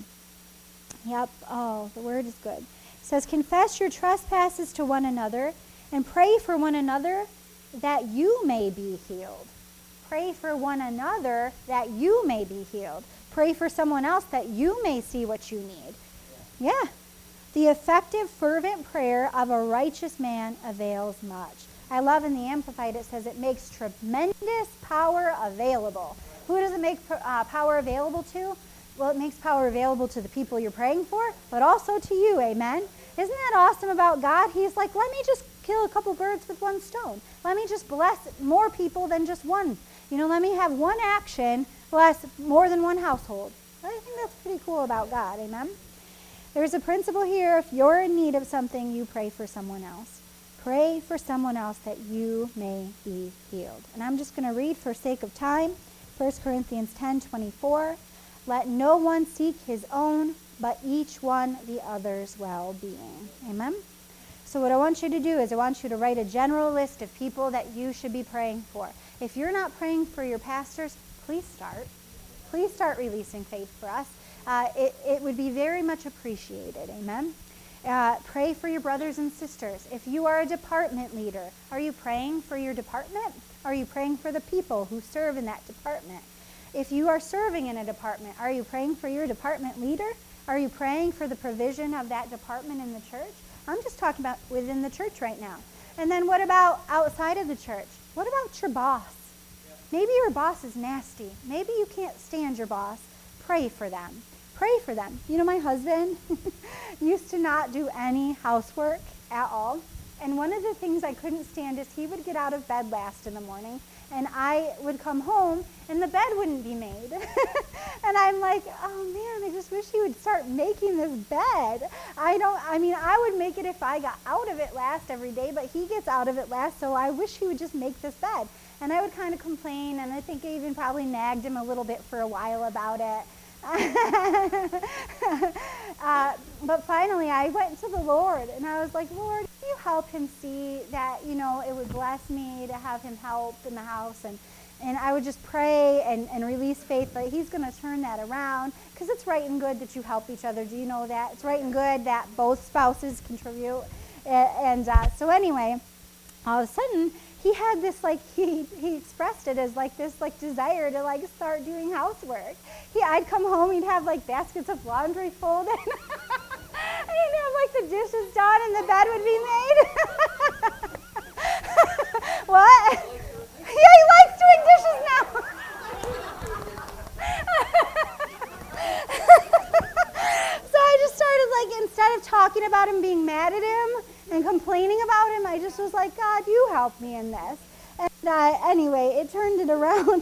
Yep, the word is good. It says, confess your trespasses to one another and pray for one another that you may be healed. Pray for one another that you may be healed. Pray for someone else that you may see what you need. Yeah. The effective, fervent prayer of a righteous man avails much. I love in the Amplified, it says it makes tremendous power available. Who does it make power available to? Well, it makes power available to the people you're praying for, but also to you. Amen? Isn't that awesome about God? He's like, let me just kill a couple birds with one stone. Let me just bless more people than just one. Let me have one action bless more than one household. I think that's pretty cool about God. Amen? There's a principle here. If you're in need of something, you pray for someone else. Pray for someone else that you may be healed. And I'm just going to read for sake of time, 1 Corinthians 10:24. Let no one seek his own, but each one the other's well-being. Amen? So what I want you to do is I want you to write a general list of people that you should be praying for. If you're not praying for your pastors, please start. Please start releasing faith for us. It would be very much appreciated. Amen? Pray for your brothers and sisters. If you are a department leader, are you praying for your department? Are you praying for the people who serve in that department? If you are serving in a department, are you praying for your department leader? Are you praying for the provision of that department in the church? I'm just talking about within the church right now. And then what about outside of the church? What about your boss? Maybe your boss is nasty. Maybe you can't stand your boss. Pray for them. Pray for them. My husband used to not do any housework at all. And one of the things I couldn't stand is he would get out of bed last in the morning, and I would come home, and the bed wouldn't be made. And I'm like, oh man, I just wish he would start making this bed. I would make it if I got out of it last every day, but he gets out of it last, so I wish he would just make this bed. And I would kind of complain, and I think I even probably nagged him a little bit for a while about it. But finally I went to the Lord, and I was like, Lord, can you help him see that, it would bless me to have him help in the house? And I would just pray and release faith that he's going to turn that around, because it's right and good that you help each other. Do you know that? It's right and good that both spouses contribute. So anyway, all of a sudden, he had this, like, he expressed it as, like, this, like, desire to, like, start doing housework. I'd come home, he'd have, like, baskets of laundry folded. And he'd have, like, the dishes done and the bed would be made. What? Yeah, he likes doing dishes now. So I just started, like, instead of talking about him, being mad at him and complaining about him, I just was like, God, you help me in this. And anyway, it turned it around.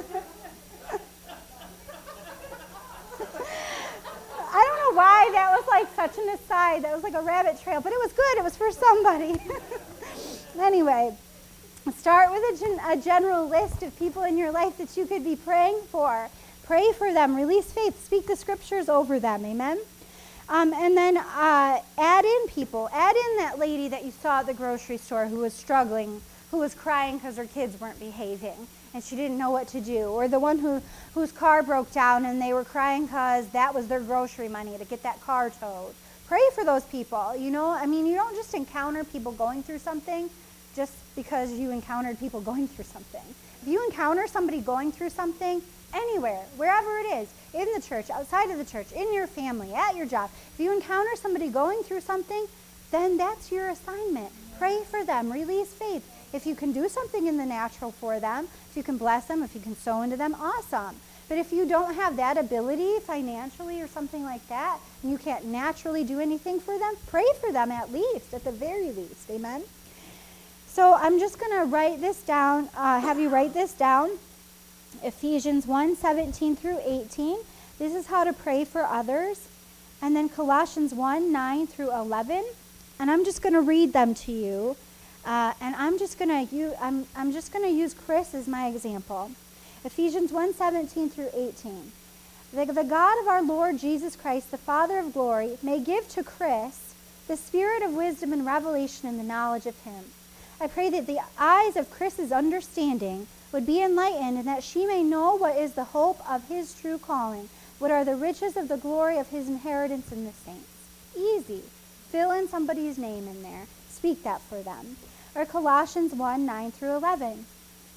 I don't know why that was like such an aside. That was like a rabbit trail, but it was good. It was for somebody. Anyway, start with a general list of people in your life that you could be praying for. Pray for them. Release faith. Speak the scriptures over them. Amen? And then add in people. Add in that lady that you saw at the grocery store who was struggling, who was crying because her kids weren't behaving and she didn't know what to do. Or the one whose car broke down and they were crying because that was their grocery money to get that car towed. Pray for those people. You know, I mean, you don't just encounter people going through something just because you encountered people going through something. If you encounter somebody going through something, anywhere, wherever it is, in the church, outside of the church, in your family, at your job, if you encounter somebody going through something, then that's your assignment. Pray for them. Release faith. If you can do something in the natural for them, if you can bless them, if you can sow into them, awesome. But if you don't have that ability financially or something like that, and you can't naturally do anything for them, pray for them at least, at the very least. Amen? So I'm just going to write this down, have you write this down. Ephesians 1:17 through 18. This is how to pray for others. And then Colossians 1:9 through 11. And I'm just going to read them to you. And I'm just going to use Chris as my example. Ephesians 1:17 through 18. The God of our Lord Jesus Christ, the Father of glory, may give to Chris the spirit of wisdom and revelation in the knowledge of him. I pray that the eyes of Chris's understanding would be enlightened, and that she may know what is the hope of his true calling, what are the riches of the glory of his inheritance in the saints. Easy. Fill in somebody's name in there. Speak that for them. Or Colossians 1:9 through 11.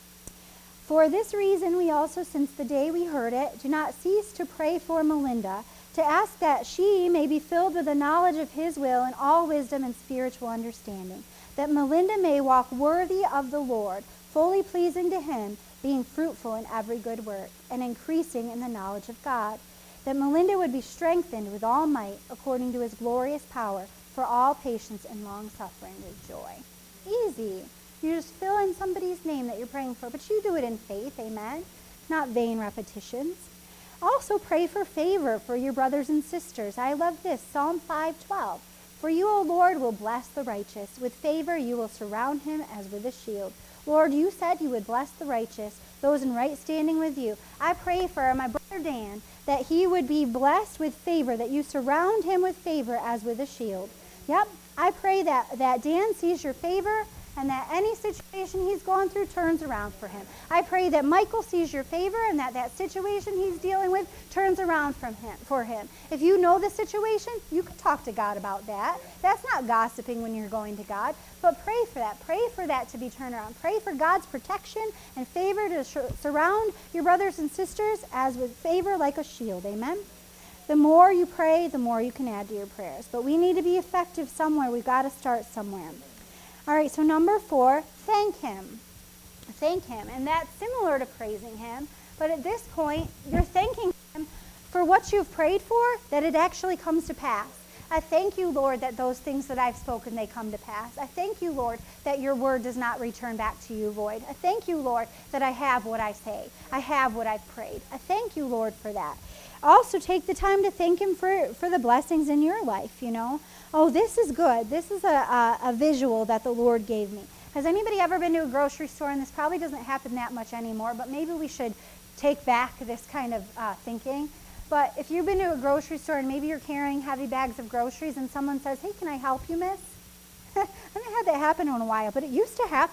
For this reason we also, since the day we heard it, do not cease to pray for Melinda, to ask that she may be filled with the knowledge of his will and all wisdom and spiritual understanding, that Melinda may walk worthy of the Lord, fully pleasing to him, being fruitful in every good work, and increasing in the knowledge of God, that Melinda would be strengthened with all might, according to his glorious power, for all patience and long-suffering with joy. Easy. You just fill in somebody's name that you're praying for, but you do it in faith, amen? Not vain repetitions. Also pray for favor for your brothers and sisters. I love this, Psalm 5:12. For you, O Lord, will bless the righteous. With favor you will surround him as with a shield. Lord, you said you would bless the righteous, those in right standing with you. I pray for my brother Dan that he would be blessed with favor, that you surround him with favor as with a shield. Yep, I pray that Dan sees your favor and that any situation he's going through turns around for him. I pray that Michael sees your favor and that situation he's dealing with turns around for him. If you know the situation, you can talk to God about that. That's not gossiping when you're going to God, but pray for that. Pray for that to be turned around. Pray for God's protection and favor to surround your brothers and sisters as with favor like a shield. Amen? The more you pray, the more you can add to your prayers. But we need to be effective somewhere. We've got to start somewhere. All right, so number 4, thank him. Thank him. And that's similar to praising him. But at this point, you're thanking him for what you've prayed for, that it actually comes to pass. I thank you, Lord, that those things that I've spoken, they come to pass. I thank you, Lord, that your word does not return back to you void. I thank you, Lord, that I have what I say. I have what I've prayed. I thank you, Lord, for that. Also, take the time to thank him for the blessings in your life, you know. Oh, this is good. This is a visual that the Lord gave me. Has anybody ever been to a grocery store? And this probably doesn't happen that much anymore, but maybe we should take back this kind of thinking. But if you've been to a grocery store and maybe you're carrying heavy bags of groceries and someone says, hey, can I help you, miss? I haven't had that happen in a while, but it used to happen.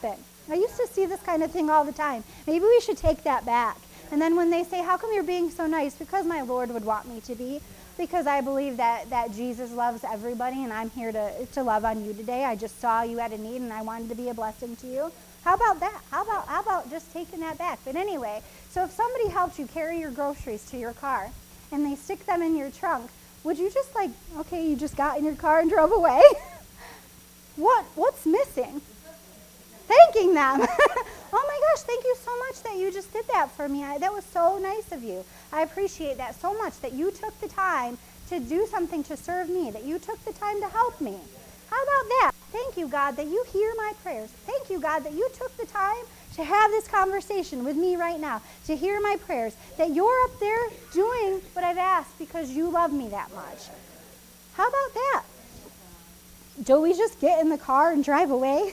I used to see this kind of thing all the time. Maybe we should take that back. And then when they say, how come you're being so nice? Because my Lord would want me to be. Because I believe that Jesus loves everybody, and I'm here to love on you today. I just saw you had a need, and I wanted to be a blessing to you. How about that? How about just taking that back? But anyway, so if somebody helped you carry your groceries to your car, and they stick them in your trunk, would you just okay, you just got in your car and drove away? What's missing? Thanking them. Oh my gosh, thank you so much that you just did that for me. That was so nice of you. I appreciate that so much, that you took the time to do something to serve me, that you took the time to help me. How about that? Thank you, God, that you hear my prayers. Thank you, God, that you took the time to have this conversation with me right now, to hear my prayers, that you're up there doing what I've asked because you love me that much. How about that? Do we just get in the car and drive away?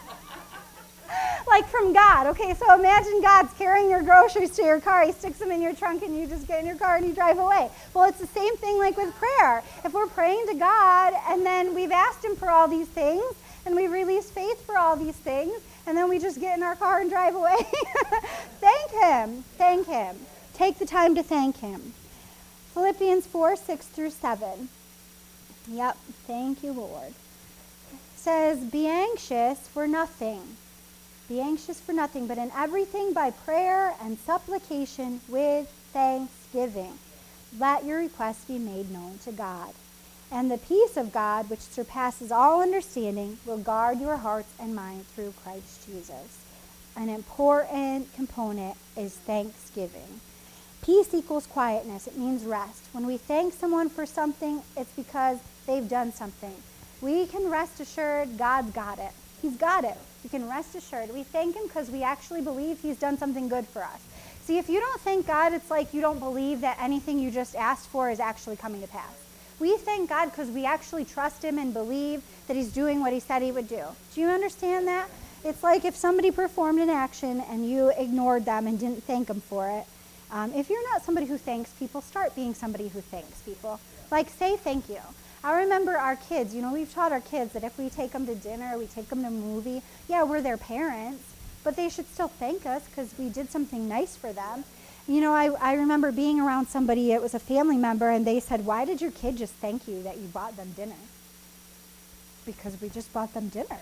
Like from God. Okay, so imagine God's carrying your groceries to your car. He sticks them in your trunk and you just get in your car and you drive away. Well, it's the same thing like with prayer. If we're praying to God and then we've asked him for all these things and we release faith for all these things and then we just get in our car and drive away, thank him. Thank him. Take the time to thank him. Philippians 4:6-7. Yep, thank you, Lord. It says, be anxious for nothing. Be anxious for nothing, but in everything by prayer and supplication with thanksgiving. Let your requests be made known to God. And the peace of God, which surpasses all understanding, will guard your hearts and minds through Christ Jesus. An important component is thanksgiving. Peace equals quietness. It means rest. When we thank someone for something, it's because they've done something. We can rest assured God's got it. He's got it. We can rest assured. We thank him because we actually believe he's done something good for us. See, if you don't thank God, it's like you don't believe that anything you just asked for is actually coming to pass. We thank God because we actually trust him and believe that he's doing what he said he would do. Do you understand that? It's like if somebody performed an action and you ignored them and didn't thank them for it. If you're not somebody who thanks people, start being somebody who thanks people. Like, say thank you. I remember our kids, we've taught our kids that if we take them to dinner, we take them to a movie, yeah, we're their parents, but they should still thank us because we did something nice for them. I remember being around somebody, it was a family member, and they said, why did your kid just thank you that you bought them dinner? Because we just bought them dinner.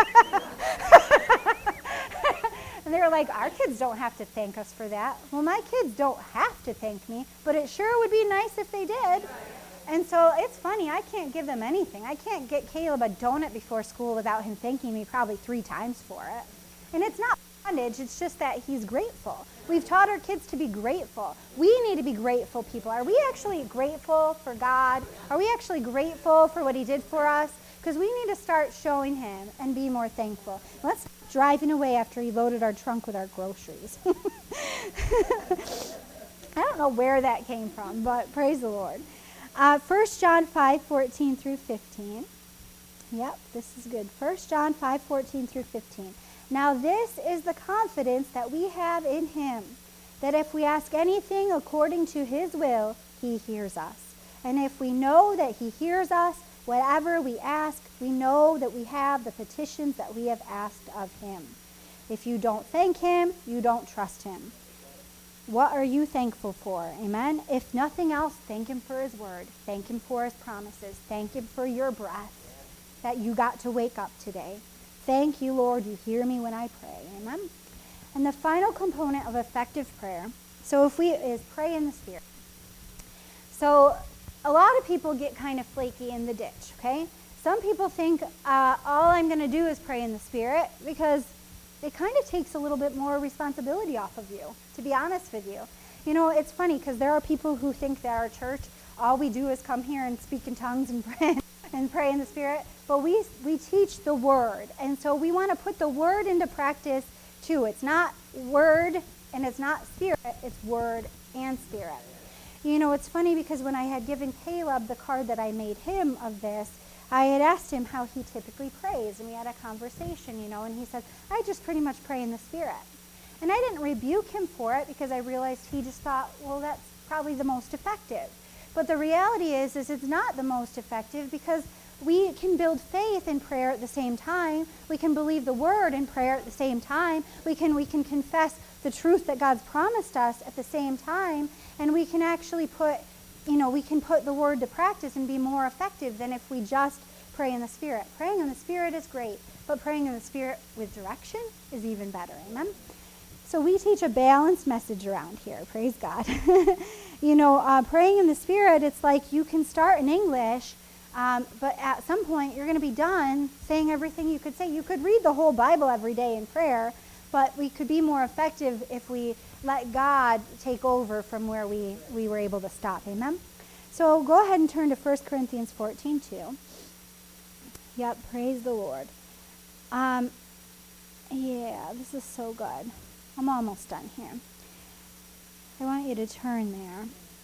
And they were like, our kids don't have to thank us for that. Well, my kids don't have to thank me, but it sure would be nice if they did. And so it's funny, I can't give them anything. I can't get Caleb a donut before school without him thanking me probably 3 times for it. And it's not bondage, it's just that he's grateful. We've taught our kids to be grateful. We need to be grateful people. Are we actually grateful for God? Are we actually grateful for what he did for us? Because we need to start showing him and be more thankful. Let's stop driving away after he loaded our trunk with our groceries. I don't know where that came from, but praise the Lord. 1 John 5:14-15. Yep, this is good. 1 John 5:14-15. Now this is the confidence that we have in him, that if we ask anything according to his will, he hears us. And if we know that he hears us, whatever we ask, we know that we have the petitions that we have asked of him. If you don't thank him, you don't trust him. What are you thankful for? Amen? If nothing else, thank him for his word. Thank him for his promises. Thank him for your breath that you got to wake up today. Thank you, Lord, you hear me when I pray. Amen? And the final component of effective prayer, is pray in the Spirit. So a lot of people get kind of flaky in the ditch, okay? Some people think all I'm going to do is pray in the Spirit because it kind of takes a little bit more responsibility off of you, to be honest with you. It's funny because there are people who think that our church, all we do is come here and speak in tongues and pray in the Spirit. But we teach the Word. And so we want to put the Word into practice too. It's not Word and it's not Spirit. It's Word and Spirit. It's funny because when I had given Caleb the card that I made him of this, I had asked him how he typically prays, and we had a conversation, and he said, I just pretty much pray in the Spirit. And I didn't rebuke him for it because I realized he just thought, well, that's probably the most effective. But the reality is it's not the most effective because we can build faith in prayer at the same time. We can believe the word in prayer at the same time. We can confess the truth that God's promised us at the same time. And we can actually put the word to practice and be more effective than if we just pray in the Spirit. Praying in the Spirit is great, but praying in the Spirit with direction is even better. Amen? So we teach a balanced message around here. Praise God. Praying in the Spirit, it's like you can start in English, but at some point you're going to be done saying everything you could say. You could read the whole Bible every day in prayer, but we could be more effective if we let God take over from where we were able to stop. Amen? So go ahead and turn to 1 Corinthians 14:2. Yep, praise the Lord. This is so good. I'm almost done here. I want you to turn there.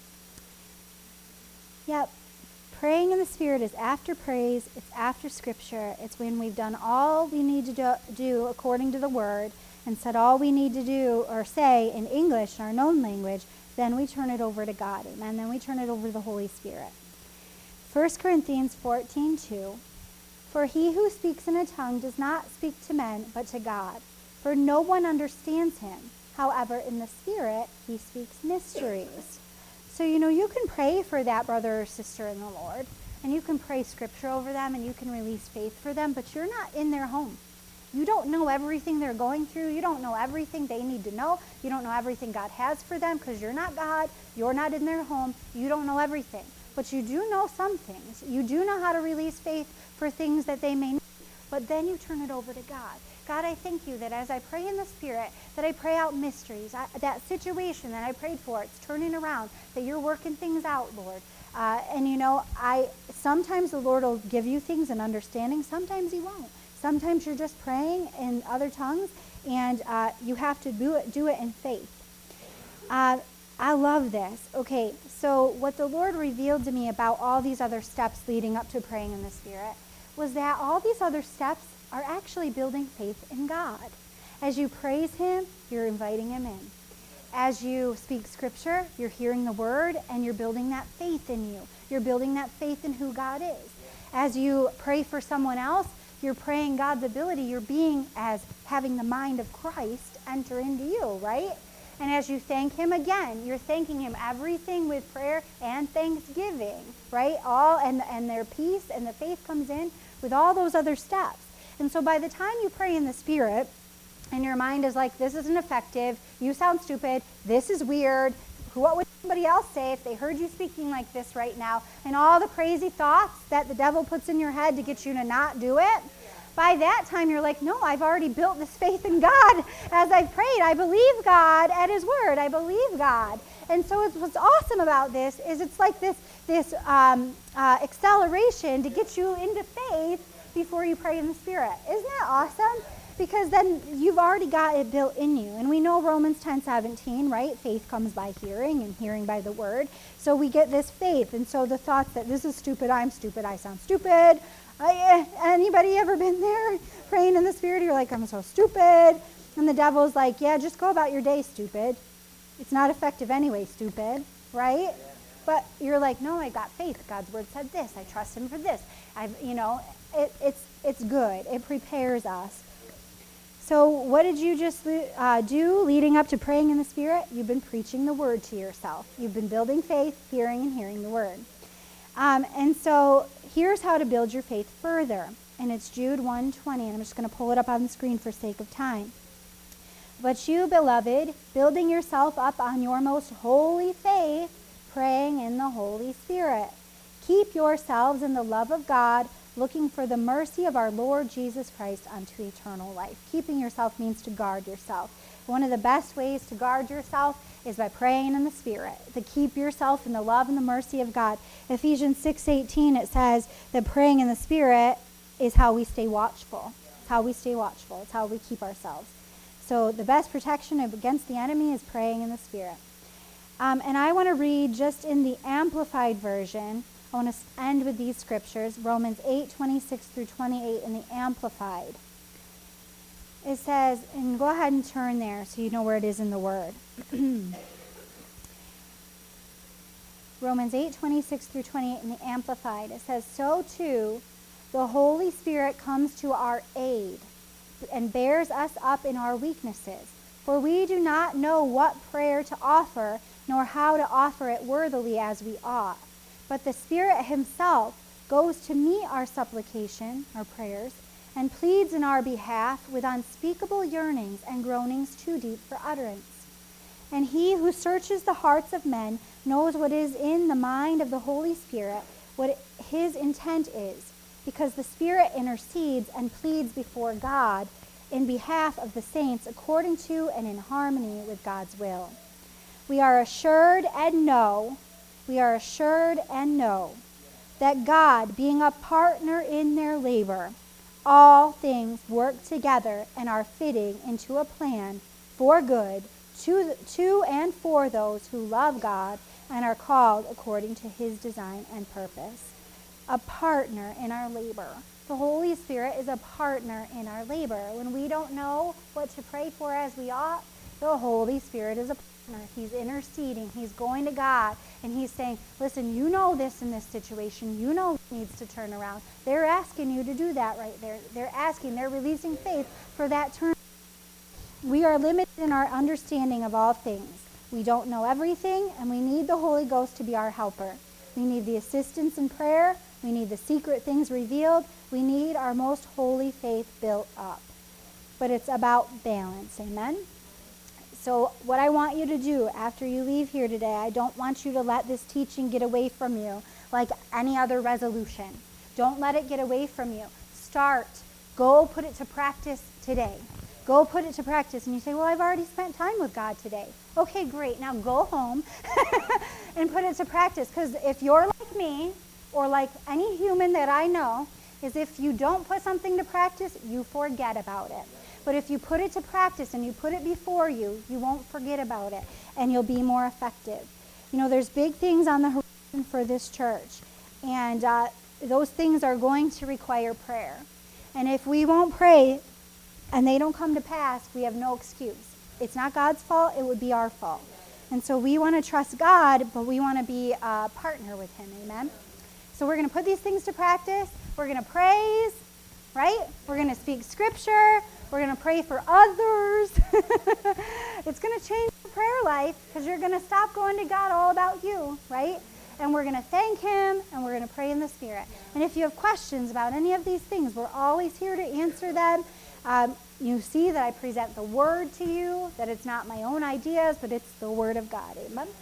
Yep. Praying in the Spirit is after praise. It's after Scripture. It's when we've done all we need to do according to the Word and said all we need to do or say in English, in our known language, then we turn it over to God. Amen. Then we turn it over to the Holy Spirit. 1 Corinthians 14:2. For he who speaks in a tongue does not speak to men, but to God. For no one understands him. However, in the Spirit, he speaks mysteries. So, you can pray for that brother or sister in the Lord, and you can pray Scripture over them, and you can release faith for them, but you're not in their home. You don't know everything they're going through. You don't know everything they need to know. You don't know everything God has for them because you're not God. You're not in their home. You don't know everything. But you do know some things. You do know how to release faith for things that they may need. But then you turn it over to God. God, I thank you that as I pray in the Spirit, that I pray out mysteries. That situation that I prayed for, it's turning around, that you're working things out, Lord. Sometimes the Lord will give you things in understanding. Sometimes he won't. Sometimes you're just praying in other tongues, and you have to do it in faith. I love this. Okay, so what the Lord revealed to me about all these other steps leading up to praying in the Spirit was that all these other steps are actually building faith in God. As you praise him, you're inviting him in. As you speak Scripture, you're hearing the word, and you're building that faith in you. You're building that faith in who God is. As you pray for someone else, you're praying God's ability. You're being as having the mind of Christ enter into you, right? And as you thank him again, you're thanking him everything with prayer and thanksgiving, right? All and their peace and the faith comes in with all those other steps. And so by the time you pray in the Spirit, and your mind is like, this isn't effective, you sound stupid, this is weird, what would somebody else say if they heard you speaking like this right now? And all the crazy thoughts that the devil puts in your head to get you to not do it. By that time, you're like, no, I've already built this faith in God as I've prayed. I believe God at his word. I believe God. And so what's awesome about this is it's like this acceleration to get you into faith before you pray in the Spirit. Isn't that awesome? Because then you've already got it built in you. And we know Romans 10:17, right? Faith comes by hearing, and hearing by the word. So we get this faith. And so the thoughts that this is stupid, I sound stupid. Anybody ever been there praying in the Spirit? You're like, I'm so stupid. And the devil's like, yeah, just go about your day, stupid. It's not effective anyway, stupid, right? But you're like, no, I got faith. God's word said this. I trust him for this. It's good. It prepares us. So what did you just do leading up to praying in the Spirit? You've been preaching the word to yourself. You've been building faith, hearing the word. And so here's how to build your faith further. And it's Jude 1:20, and I'm just going to pull it up on the screen for sake of time. But you, beloved, building yourself up on your most holy faith, praying in the Holy Spirit. Keep yourselves in the love of God, looking for the mercy of our Lord Jesus Christ unto eternal life. Keeping yourself means to guard yourself. One of the best ways to guard yourself is by praying in the Spirit, to keep yourself in the love and the mercy of God. Ephesians 6:18, it says that praying in the Spirit is how we stay watchful. It's how we stay watchful. It's how we keep ourselves. So the best protection against the enemy is praying in the Spirit. And I want to read just in the Amplified Version. I want to end with these scriptures, Romans 8:26-28 in the Amplified. It says, and go ahead and turn there so you know where it is in the Word. Romans 8:26-28 in the Amplified. It says, so too, The Holy Spirit comes to our aid and bears us up in our weaknesses. For we do not know what prayer to offer, nor how to offer it worthily as we ought. But the Spirit himself goes to meet our supplication, our prayers, and pleads in our behalf with unspeakable yearnings and groanings too deep for utterance. And he who searches the hearts of men knows what is in the mind of the Holy Spirit, what his intent is, because the Spirit intercedes and pleads before God in behalf of the saints according to and in harmony with God's will. We are assured and know that God, being a partner in their labor, all things work together and are fitting into a plan for good to and for those who love God and are called according to his design and purpose. A partner in our labor. The Holy Spirit is a partner in our labor. When we don't know what to pray for as we ought, the Holy Spirit is a partner. He's interceding. He's going to God, and he's saying, listen, you know this in this situation. You know it needs to turn around. They're asking you to do that right there. They're releasing faith for that turn. We are limited in our understanding of all things. We don't know everything, and we need the Holy Ghost to be our helper. We need the assistance in prayer. We need the secret things revealed. We need our most holy faith built up. But it's about balance, amen? So what I want you to do after you leave here today, I don't want you to let this teaching get away from you like any other resolution. Don't let it get away from you. Start. Go put it to practice today. Go put it to practice. And you say, well, I've already spent time with God today. Okay, great. Now go home and put it to practice. Because if you're like me, or like any human that I know, is if you don't put something to practice, you forget about it. But if you put it to practice and you put it before you, you won't forget about it, and you'll be more effective. You know, there's big things on the horizon for this church, and those things are going to require prayer. And if we won't pray and they don't come to pass, we have no excuse. It's not God's fault, it would be our fault. And so we want to trust God, but we want to be a partner with him, amen? So we're going to put these things to practice. We're going to praise, right? We're going to speak scripture. We're going to pray for others. It's going to change your prayer life because you're going to stop going to God all about you, right? And we're going to thank him, and we're going to pray in the Spirit. And if you have questions about any of these things, we're always here to answer them. You see that I present the Word to you, that it's not my own ideas, but it's the Word of God. Amen?